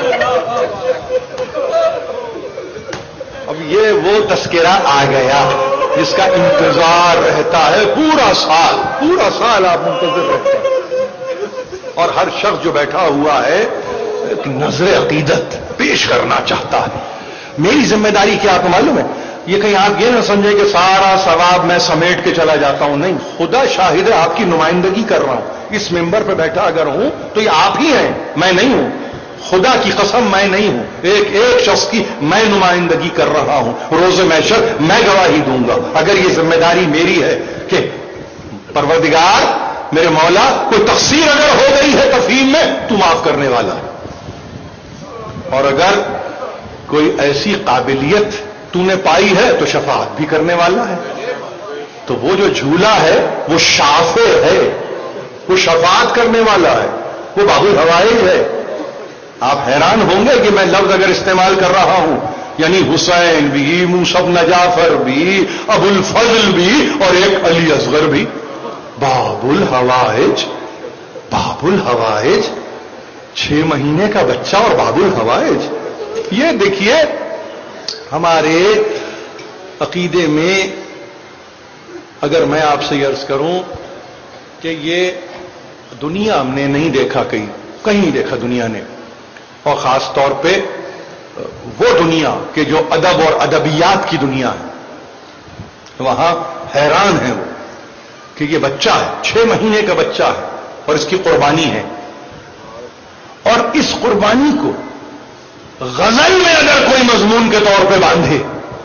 اب یہ وہ تذکرہ آ گیا جس کا انتظار رہتا ہے پورا سال، پورا سال آپ منتظر رہتے ہیں، اور ہر شخص جو بیٹھا ہوا ہے ایک نظر عقیدت پیش کرنا چاہتا ہے۔ میری ذمہ داری کیا آپ کو معلوم ہے؟ یہ کہیں آپ یہ نہ سمجھیں کہ سارا ثواب میں سمیٹ کے چلا جاتا ہوں، نہیں، خدا شاہد ہے آپ کی نمائندگی کر رہا ہوں۔ اس ممبر پہ بیٹھا اگر ہوں تو یہ آپ ہی ہیں، میں نہیں ہوں، خدا کی قسم میں نہیں ہوں، ایک ایک شخص کی میں نمائندگی کر رہا ہوں۔ روز محشر میں گواہی دوں گا اگر یہ ذمہ داری میری ہے کہ پروردگار میرے مولا کوئی تقصیر اگر ہو گئی ہے تفہیم میں تو معاف کرنے والا ہے، اور اگر کوئی ایسی قابلیت تو نے پائی ہے تو شفاعت بھی کرنے والا ہے۔ تو وہ جو جھولا ہے وہ شافع ہے، وہ شفاعت کرنے والا ہے، وہ باب الحوائج ہے۔ آپ حیران ہوں گے کہ میں لفظ اگر استعمال کر رہا ہوں، یعنی حسین بھی، موسیٰ بن جعفر بھی، ابو الفضل بھی، اور ایک علی اصغر بھی، باب الحوائج، باب الحوائج، چھ مہینے کا بچہ اور باب الحوائج۔ یہ دیکھیے ہمارے عقیدے میں اگر میں آپ سے عرض کروں کہ یہ دنیا ہم نے نہیں دیکھا، کہیں کہیں نہیں دیکھا دنیا نے، اور خاص طور پہ وہ دنیا کہ جو ادب اور ادبیات کی دنیا ہے، وہاں حیران ہے وہ کہ یہ بچہ ہے، چھ مہینے کا بچہ ہے اور اس کی قربانی ہے، اور اس قربانی کو غزل میں اگر کوئی مضمون کے طور پہ باندھے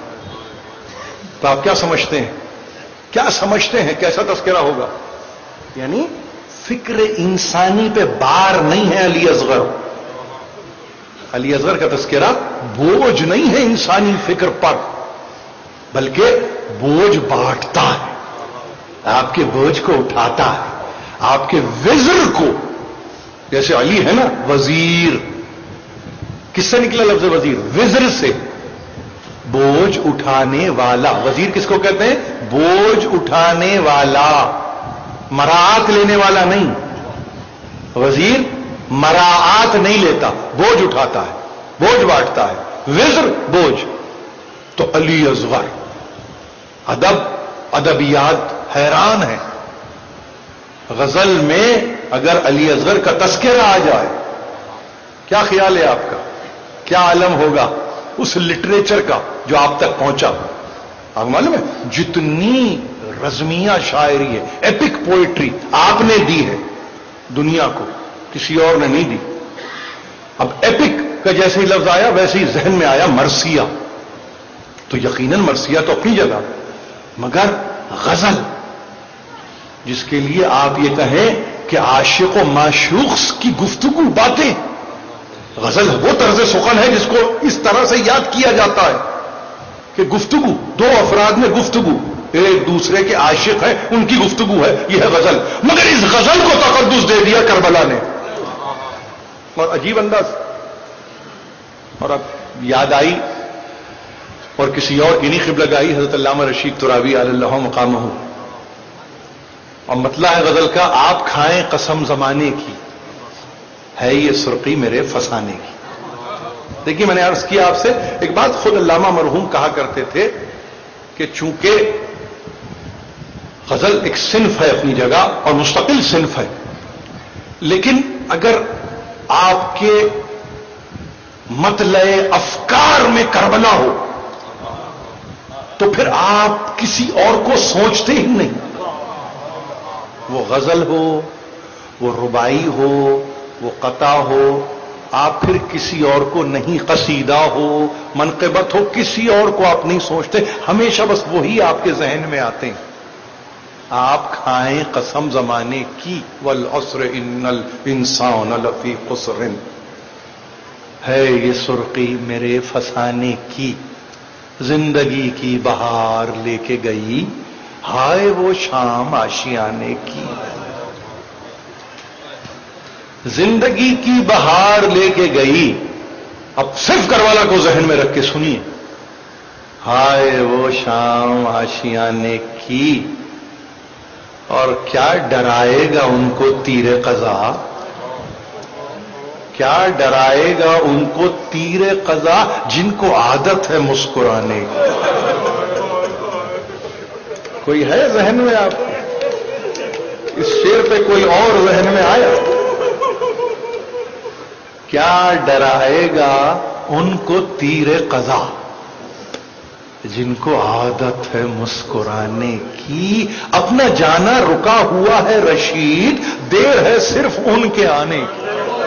تو آپ کیا سمجھتے ہیں؟ کیا سمجھتے ہیں کیسا تذکرہ ہوگا؟ یعنی فکر انسانی پہ بار نہیں ہے علی اصغر. علی اصغر کا تذکرہ بوجھ نہیں ہے انسانی فکر پر، بلکہ بوجھ بانٹتا ہے، آپ کے بوجھ کو اٹھاتا ہے، آپ کے وزر کو. جیسے علی ہے نا وزیر، کس سے نکلا لفظ وزیر؟ وزر سے، بوجھ اٹھانے والا. وزیر کس کو کہتے ہیں؟ بوجھ اٹھانے والا، مراعات لینے والا نہیں. وزیر مراعات نہیں لیتا، بوجھ اٹھاتا ہے، بوجھ بانٹتا ہے. وزر بوجھ. تو علی اصغر، ادب ادبیات حیران ہے. غزل میں اگر علی اصغر کا تذکرہ آ جائے، کیا خیال ہے آپ کا؟ کیا عالم ہوگا اس لٹریچر کا جو آپ تک پہنچا؟ آپ معلوم ہے جتنی رزمیہ شاعری ہے، ایپک پوئٹری آپ نے دی ہے دنیا کو، کسی اور نے نہیں دی. اب ایپک کا جیسے ہی لفظ آیا ویسے ہی ذہن میں آیا مرثیہ. تو یقیناً مرثیہ تو اپنی جگہ، مگر غزل جس کے لیے آپ یہ کہیں کہ عاشق و معشوق کی گفتگو باتیں، غزل وہ طرز سخن ہے جس کو اس طرح سے یاد کیا جاتا ہے کہ گفتگو، دو افراد میں گفتگو، ایک دوسرے کے عاشق ہیں، ان کی گفتگو ہے، یہ ہے غزل. مگر اس غزل کو تقدس دے دیا کربلا نے، اور عجیب انداز. اور اب یاد آئی اور کسی اور کی نہیں قبلہ گائی، حضرت علامہ رشید ترابی علی اللہ مقامہ. اور مطلع ہے غزل کا، آپ کھائیں قسم زمانے کی، ہے یہ سرقی میرے فسانے کی. دیکھیے میں نے عرض کیا آپ سے ایک بات، خود علامہ مرحوم کہا کرتے تھے کہ چونکہ غزل ایک صنف ہے اپنی جگہ اور مستقل صنف ہے، لیکن اگر آپ کے مطلع افکار میں کربلا ہو تو پھر آپ کسی اور کو سوچتے ہی نہیں. وہ غزل ہو، وہ ربائی ہو، وہ قطع ہو، آپ پھر کسی اور کو نہیں، قصیدہ ہو، منقبت ہو، کسی اور کو آپ نہیں سوچتے، ہمیشہ بس وہی آپ کے ذہن میں آتے ہیں. آپ کھائیں قسم زمانے کی، والعصر ان الانسان لفی خسر، ہے یہ سرقی میرے فسانے کی. زندگی کی بہار لے کے گئی، ہائے وہ شام آشیانے کی. زندگی کی بہار لے کے گئی. اب صرف کربلا کو ذہن میں رکھ کے سنیے، ہائے وہ شام آشیانے کی. اور کیا ڈرائے گا ان کو تیر قضا، کیا ڈرائے گا ان کو تیر قضا، جن کو عادت ہے مسکرانے کی. کوئی ہے ذہن میں آپ کو؟ اس شعر پہ کوئی اور ذہن میں آیا؟ کیا ڈرائے گا ان کو تیر قضا، جن کو عادت ہے مسکرانے کی. اپنا جانا رکا ہوا ہے رشید، دیر ہے صرف ان کے آنے کی.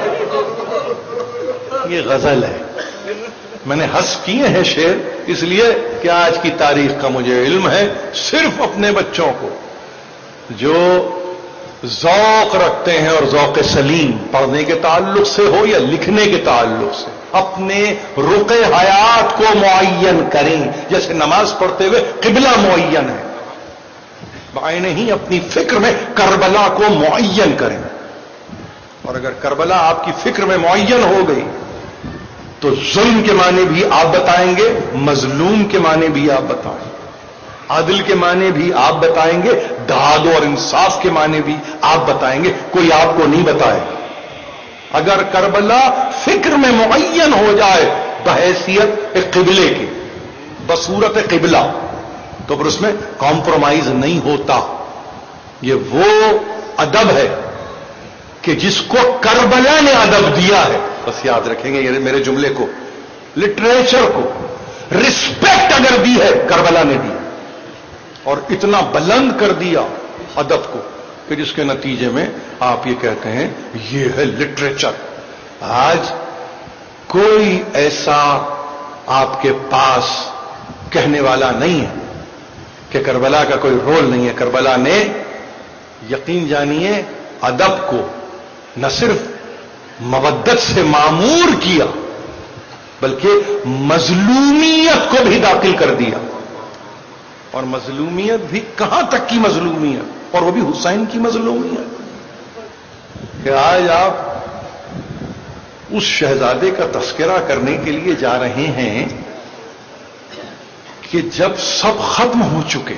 یہ غزل ہے. میں نے حذف کیے ہیں شعر اس لیے کہ آج کی تاریخ کا مجھے علم ہے. صرف اپنے بچوں کو جو ذوق رکھتے ہیں اور ذوق سلیم پڑھنے کے تعلق سے ہو یا لکھنے کے تعلق سے، اپنے رخ حیات کو معین کریں. جیسے نماز پڑھتے ہوئے قبلہ معین ہے، بعین ہی اپنی فکر میں کربلا کو معین کریں. اور اگر کربلا آپ کی فکر میں معین ہو گئی تو ظلم کے معنی بھی آپ بتائیں گے، مظلوم کے معنی بھی آپ بتائیں گے، عادل کے معنی بھی آپ بتائیں گے، داد اور انصاف کے معنی بھی آپ بتائیں گے. کوئی آپ کو نہیں بتائے. اگر کربلا فکر میں معین ہو جائے بحیثیت ایک قبلے کی، بصورت قبلہ، تو پھر اس میں کمپرومائز نہیں ہوتا. یہ وہ ادب ہے کہ جس کو کربلا نے ادب دیا ہے. بس یاد رکھیں گے یہ میرے جملے کو، لٹریچر کو رسپیکٹ اگر دی ہے کربلا نے دی، اور اتنا بلند کر دیا ادب کو کہ جس کے نتیجے میں آپ یہ کہتے ہیں یہ ہے لٹریچر. آج کوئی ایسا آپ کے پاس کہنے والا نہیں ہے کہ کربلا کا کوئی رول نہیں ہے. کربلا نے یقین جانیے ادب کو نہ صرف مودت سے معمور کیا بلکہ مظلومیت کو بھی داخل کر دیا. اور مظلومیت بھی کہاں تک کی مظلومیت, اور وہ بھی حسین کی مظلومیت کہ آج آپ اس شہزادے کا تذکرہ کرنے کے لیے جا رہے ہیں کہ جب سب ختم ہو چکے,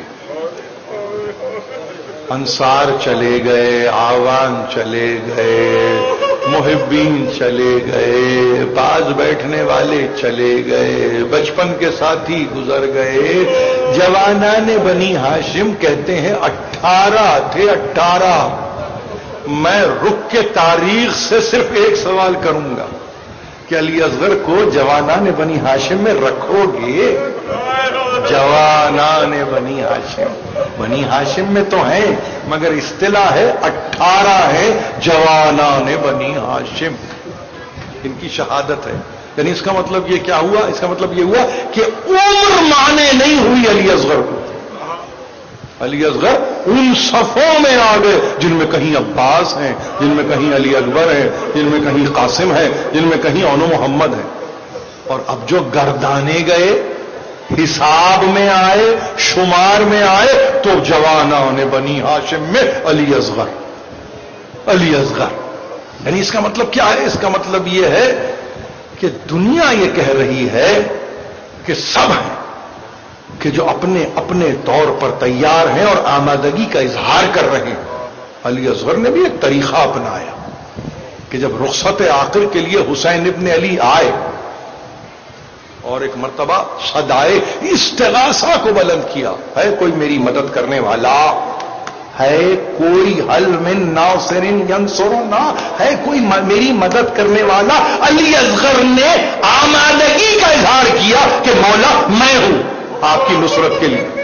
انصار چلے گئے, آوان چلے گئے, محبین چلے گئے, باز بیٹھنے والے چلے گئے, بچپن کے ساتھی گزر گئے, جوانان بنی ہاشم کہتے ہیں اٹھارہ تھے اٹھارہ. میں رک کے تاریخ سے صرف ایک سوال کروں گا کہ علی اصغر کو جوانان بنی ہاشم میں رکھو گے؟ جوانان بنی ہاشم, بنی ہاشم میں تو ہیں مگر اصطلاح ہے اٹھارہ ہے جوانان بنی ہاشم, ان کی شہادت ہے. یعنی اس کا مطلب یہ کیا ہوا؟ اس کا مطلب یہ ہوا کہ عمر مانے نہیں ہوئی علی اصغر کو. علی اصغر ان صفوں میں آ گئے جن میں کہیں عباس ہیں, جن میں کہیں علی اکبر ہیں, جن میں کہیں قاسم ہیں, جن میں کہیں اون محمد ہیں. اور اب جو گردانے گئے, حساب میں آئے, شمار میں آئے, تو جوانان بنی ہاشم میں علی اصغر, علی اصغر. یعنی اس کا مطلب کیا ہے؟ اس کا مطلب یہ ہے کہ دنیا یہ کہہ رہی ہے کہ سب ہیں کہ جو اپنے اپنے طور پر تیار ہیں اور آمادگی کا اظہار کر رہے ہیں. علی اصغر نے بھی ایک طریقہ اپنایا کہ جب رخصت آخر کے لیے حسین ابن علی آئے اور ایک مرتبہ صدائے استغاثہ کو بلند کیا, ہے کوئی میری مدد کرنے والا, ہے کوئی حل من ناصر ینصرنا, ہے کوئی میری مدد کرنے والا. علی اصغر نے آمادگی کا اظہار کیا کہ مولا میں ہوں آپ کی نصرت کے لیے.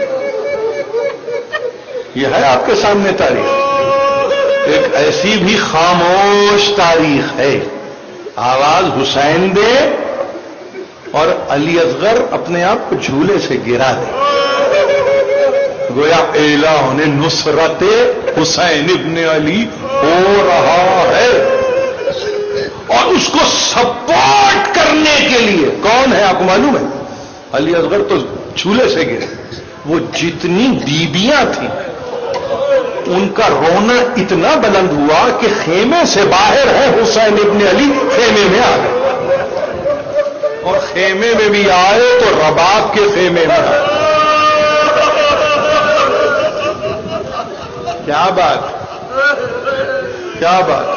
یہ ہے آپ کے سامنے تاریخ, ایک ایسی بھی خاموش تاریخ ہے. آواز حسین دے اور علی اصغر اپنے آپ کو جھولے سے گرا دے, گویا اعلان نصرت حسین ابن علی ہو رہا ہے. اور اس کو سپورٹ کرنے کے لیے کون ہے آپ کو معلوم ہے؟ علی اصغر تو جھولے سے گرے. وہ جتنی بیبیاں تھیں ان کا رونا اتنا بلند ہوا کہ خیمے سے باہر ہے حسین ابن علی, خیمے میں آ گئے. اور خیمے میں بھی آئے تو رباب کے خیمے میں آئے. کیا بات, کیا بات.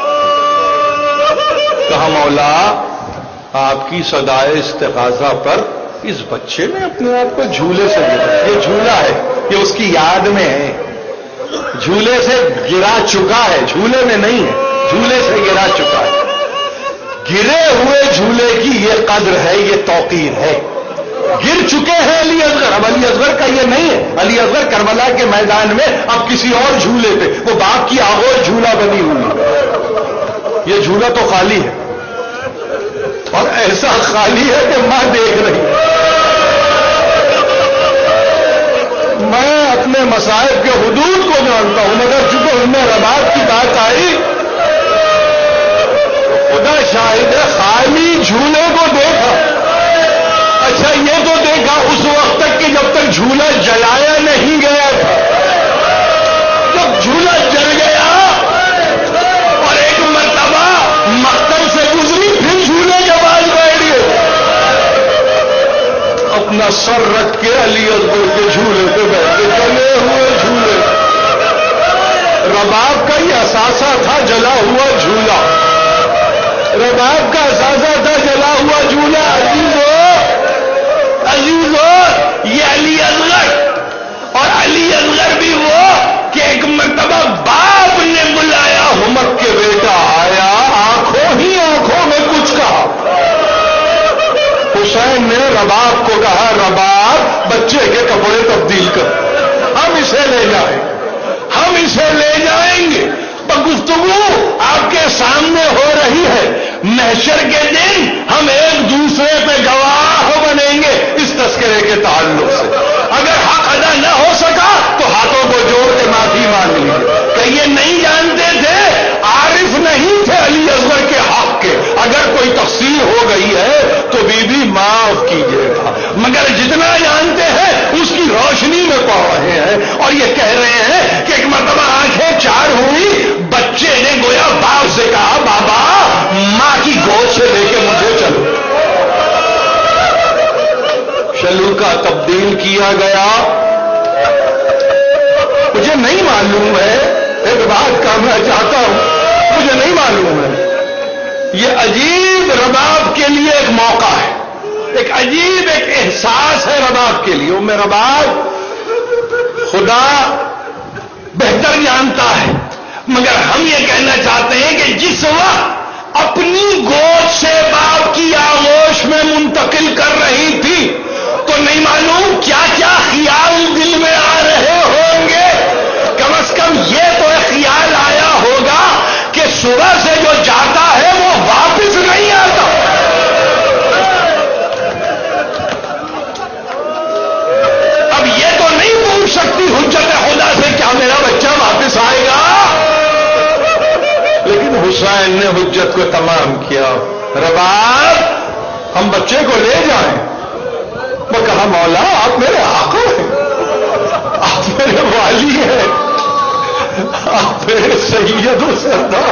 کہا مولا آپ کی صدائے استغاثہ پر اس بچے نے اپنے آپ کو جھولے سے گرا. یہ جھولا ہے, یہ اس کی یاد میں ہے, جھولے سے گرا چکا ہے, جھولے میں نہیں ہے, جھولے سے گرا چکا ہے. گرے ہوئے جھولے کی یہ قدر ہے, یہ توقیر ہے. گر چکے ہیں علی اصغر. اب علی اصغر کا یہ نہیں ہے, علی اصغر کربلا کے میدان میں اب کسی اور جھولے پہ, وہ باپ کی آغوش جھولا بنی ہوئی. یہ جھولا تو خالی ہے, اور ایسا خالی ہے کہ ماں دیکھ رہی. میں اپنے مصائب کے حدود کو جانتا ہوں, مگر چونکہ ان میں رباب کی بات آئی, خدا شاہد ہے خالی جھولے کو دیکھا. اچھا یہ تو دیکھا اس وقت تک کہ جب تک جھولا جلایا نہیں گیا تھا. جب جھولا جل گیا اور ایک مرتبہ مقتل سے گزری, پھر جھولے کے پاس بیٹھ گئے, اپنا سر رکھ کے علی اصغر کے جھولے پہ بیٹھے, جلے ہوئے جھولے. رباب کا یہ اثاثہ تھا جلا ہوا جھولا, رباب کا اثاثہ تھا جلا ہوا جھولا. عزیزو عزیزو یہ علی اصغر, اور علی اصغر بھی وہ کہ ایک مرتبہ باپ نے بلایا, ہمک کے بیٹا آیا, آنکھوں ہی آنکھوں میں کچھ کہا. حسین نے رباب کو کہا رباب بچے کے کپڑے تبدیل کر, ہم اسے لے جائیں, ہم اسے لے جائیں گے. گفتگو آپ کے سامنے ہو رہی ہے, محشر کے دن ہم ایک دوسرے پہ گواہ بنیں گے اس تذکرے کے تعلق سے. اگر حق ادا نہ ہو سکا تو ہاتھوں کو جوڑ کے معافی مانگ لیجیے کہ یہ نہیں جانتے تھے, عارف نہیں تھے علی اصغر کے حق کے. اگر کوئی تقصیر ہو گئی ہے تو بی بی معاف کیجیے گا, مگر جتنا جانتے ہیں اس کی روشنی میں پڑھ رہے ہیں. اور یہ کہہ رہے ہیں کہ ایک مرتبہ آنکھیں چار ہوئی, بچے نے گویا باپ سے کہا بابا ماں کی گود سے لے کے مجھے چلو. شلوکا تبدیل کیا گیا. مجھے نہیں معلوم ہے, ایک بات کہنا چاہتا ہوں, مجھے نہیں معلوم ہے. یہ عجیب رباب کے لیے ایک موقع ہے, ایک عجیب ایک احساس ہے رباب کے لیے. میں رباب خدا بہتر جانتا ہے, مگر ہم یہ کہنا چاہتے ہیں کہ جس وقت اپنی گود سے باپ کی آغوش میں منتقل کر رہی تھی تو نہیں معلوم کیا کیا خیال دل میں آ رہے ہوں گے. کم از کم یہ تو خیال آیا ہوگا کہ صبح سے جو جاتا ہے وہ واپس نہیں آتا. اب یہ تو نہیں پوچھ سکتی حجت خدا سے کیا میرا بچہ واپس آئے گا, لیکن حسین نے حجت کو تمام کیا. رباب ہم بچے کو لے جائیں. وہ کہا مولا آپ میرے آقا ہیں, آپ میرے والی ہیں, آپ میرے سید و سردار.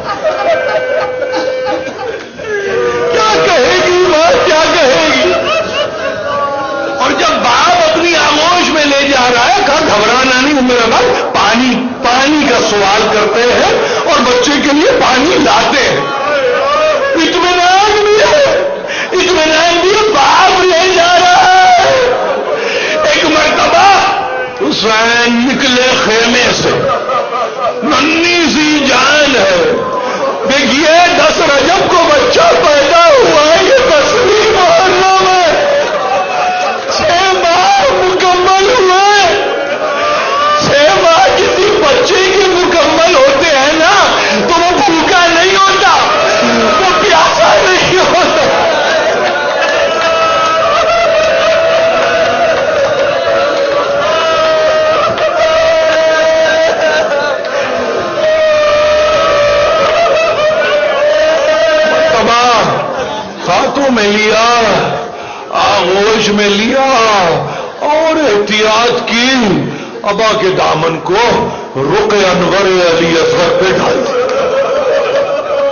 کیا کہے گی ماں, کیا کہے گی. اور جب باپ اپنی آغوش میں لے جا رہا ہے, کہا گھبرانا نہیں میرا باپ, پانی پانی کا سوال کرتے ہیں اور بچے کے لیے پانی لاتے ہیں. اطمینان بھی ہے, اطمینان بھی باپ لے جا رہا ہے. ایک مرتبہ حسین نکلے خیمے سے, ننھی سی جان ہے, دیکھیے دس رجب کو بچہ پیدا ہوا ہے, یہ دسویں محرم ہے, چھ ماہ مکمل ہوئے. چھ ماہ کسی بچے کے مکمل ہوتے ہیں نا تو وہ بھوکا نہیں ہوتا, وہ پیاسا نہیں ہوتا. ہاتھوں میں لیا, آغوش میں لیا اور احتیاط کی, ابا کے دامن کو رخ انور علی اصغر پہ ڈال دیا.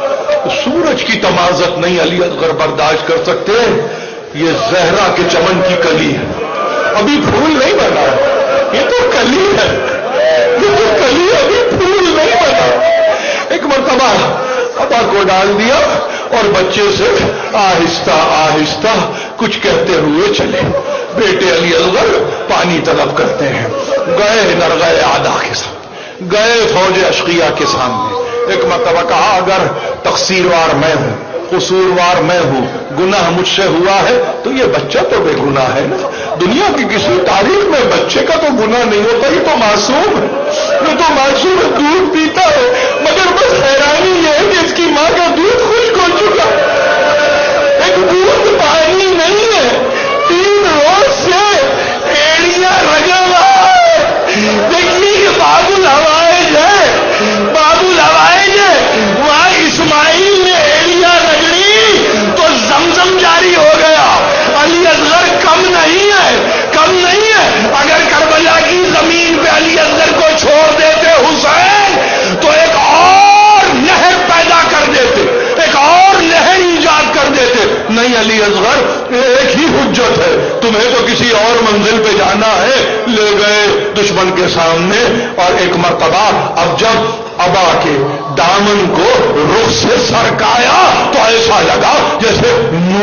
سورج کی تمازت نہیں علی اصغر برداشت کر سکتے. یہ زہرا کے چمن کی کلی ہے, ابھی پھول نہیں بنا, یہ تو کلی ہے, یہ تو کلی ہے, ابھی پھول نہیں بنا. ایک مرتبہ ابا کو ڈال دیا اور بچے سے آہستہ آہستہ کچھ کہتے ہوئے چلے. بیٹے علی اصغر پانی طلب کرتے ہیں, گئے نرغہ آدھا کے سامنے, گئے فوج اشقیہ کے سامنے. ایک مرتبہ کہا اگر تقصیروار میں ہوں, قصوروار میں ہوں, گناہ مجھ سے ہوا ہے تو یہ بچہ تو بے گناہ ہے نا. دنیا کی کسی تاریخ میں بچے کا تو گناہ نہیں ہوتا, یہ تو معصوم ہے, یہ تو معصوم ہے, دودھ پیتا ہے. مگر بس حیرانی یہ ہے کہ اس کی ماں کا دودھ خشک ہو چکا, ایک دودھ پانی نہیں ہے, تین روز سے ایڑیاں رگڑ رہا ہے. دیکھیے کہ باب الحوائج ہے, باب الحوائج ہے, وہاں اسماعیل نے ایڑیاں رگڑی تو زمزم جاری ہو گیا. علی اصغر کم نہیں ہے, کم نہیں ہے. اگر کربلا کی زمین پہ علی اصغر کو چھوڑ دیتے حسین تو ایک اور نہر پیدا کر دیتے, ایک اور نہر ایجاد کر دیتے. نہیں علی اصغر ایک ہی حجت ہے, تمہیں تو کسی اور منزل پہ جانا ہے. لے گئے دشمن کے سامنے. اور ایک مرتبہ اب جب ابا کے دامن کو رخ سے سرکایا تو ایسا لگا جیسے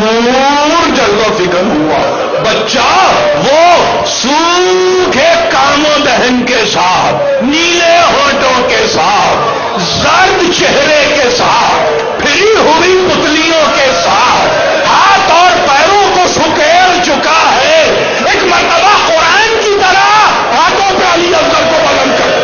نور جلوہ فکر ہوا. بچہ وہ سوکھے کانوں دہن کے ساتھ, نیلے ہونٹوں کے ساتھ, زرد چہرے کے ساتھ, پھری ہوئی پتلیوں کے ساتھ, ہاتھ اور پیروں کو سکیڑ چکا ہے. ایک مرتبہ قرآن کی طرح ہاتھوں پہ علی اصغر کو بلند کر.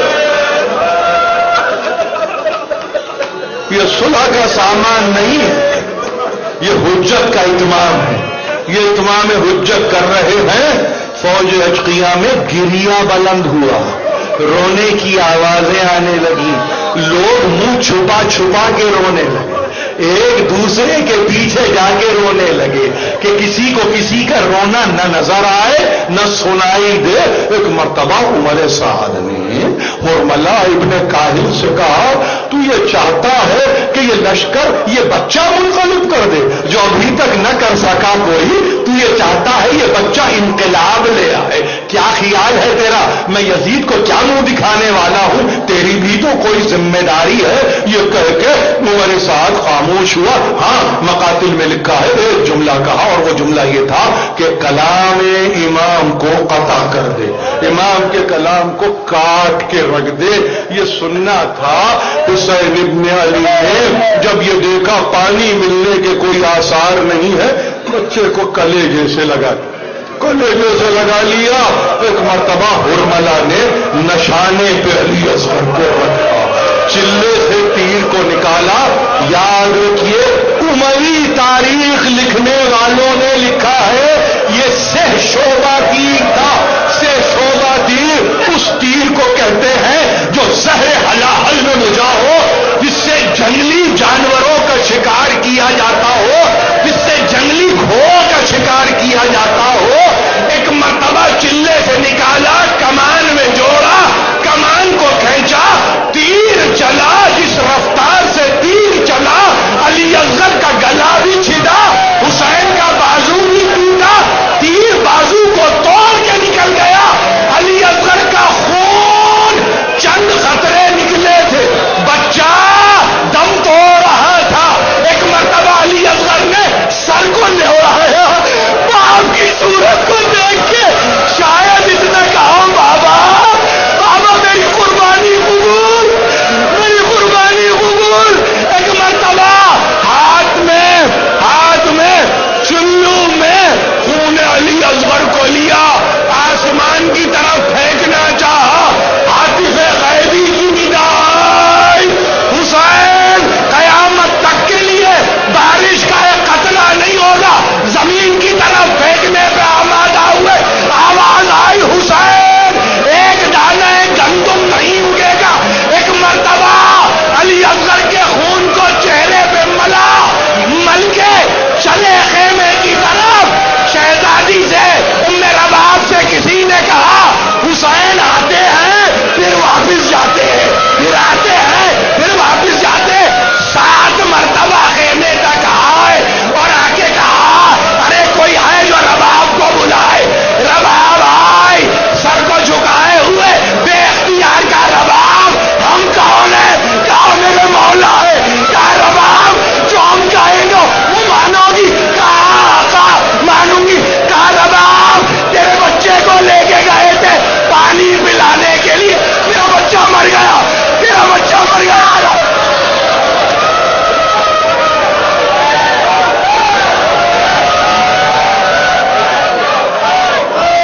یہ صلح کا سامان نہیں ہے, یہ حجت کا اتمام ہے. یہ اتمام حجت کر رہے ہیں. فوج اشقیہ میں گریا بلند ہوا, رونے کی آوازیں آنے لگی, لوگ منہ چھپا چھپا کے رونے لگے, ایک دوسرے کے پیچھے جا کے رونے لگے کہ کسی کو کسی کا رونا نہ نظر آئے نہ سنائی دے. ایک مرتبہ عمر سعد نے حرملہ ابن کاہل سے کہا, تو یہ چاہتا ہے کہ یہ لشکر یہ بچہ منقلب کر دے جو ابھی تک نہ کر سکا کوئی, تو یہ چاہتا ہے یہ بچہ انقلاب لے آئے, کیا خیال ہے تیرا؟ میں یزید کو کیا منہ دکھانے والا ہوں, تیری بھی تو کوئی ذمہ داری ہے. یہ کہہ کے عمر سعد خاموش ہوا. ہاں مقاتل میں لکھا ہے ایک جملہ کہا, اور وہ جملہ یہ تھا کہ کلام امام کو قطع کر دے, امام کے کلام کو کاٹ کے رکھ دے. یہ سننا تھا. حسین ابن علی نے جب یہ دیکھا پانی ملنے کے کوئی آثار نہیں ہے, بچے کو کلیجے سے لگا کلیجے سے لگا لیا. ایک مرتبہ حرملہ نے نشانے پہ علی اصغر کو رکھا, چلے سے تیر کو نکالا, یاد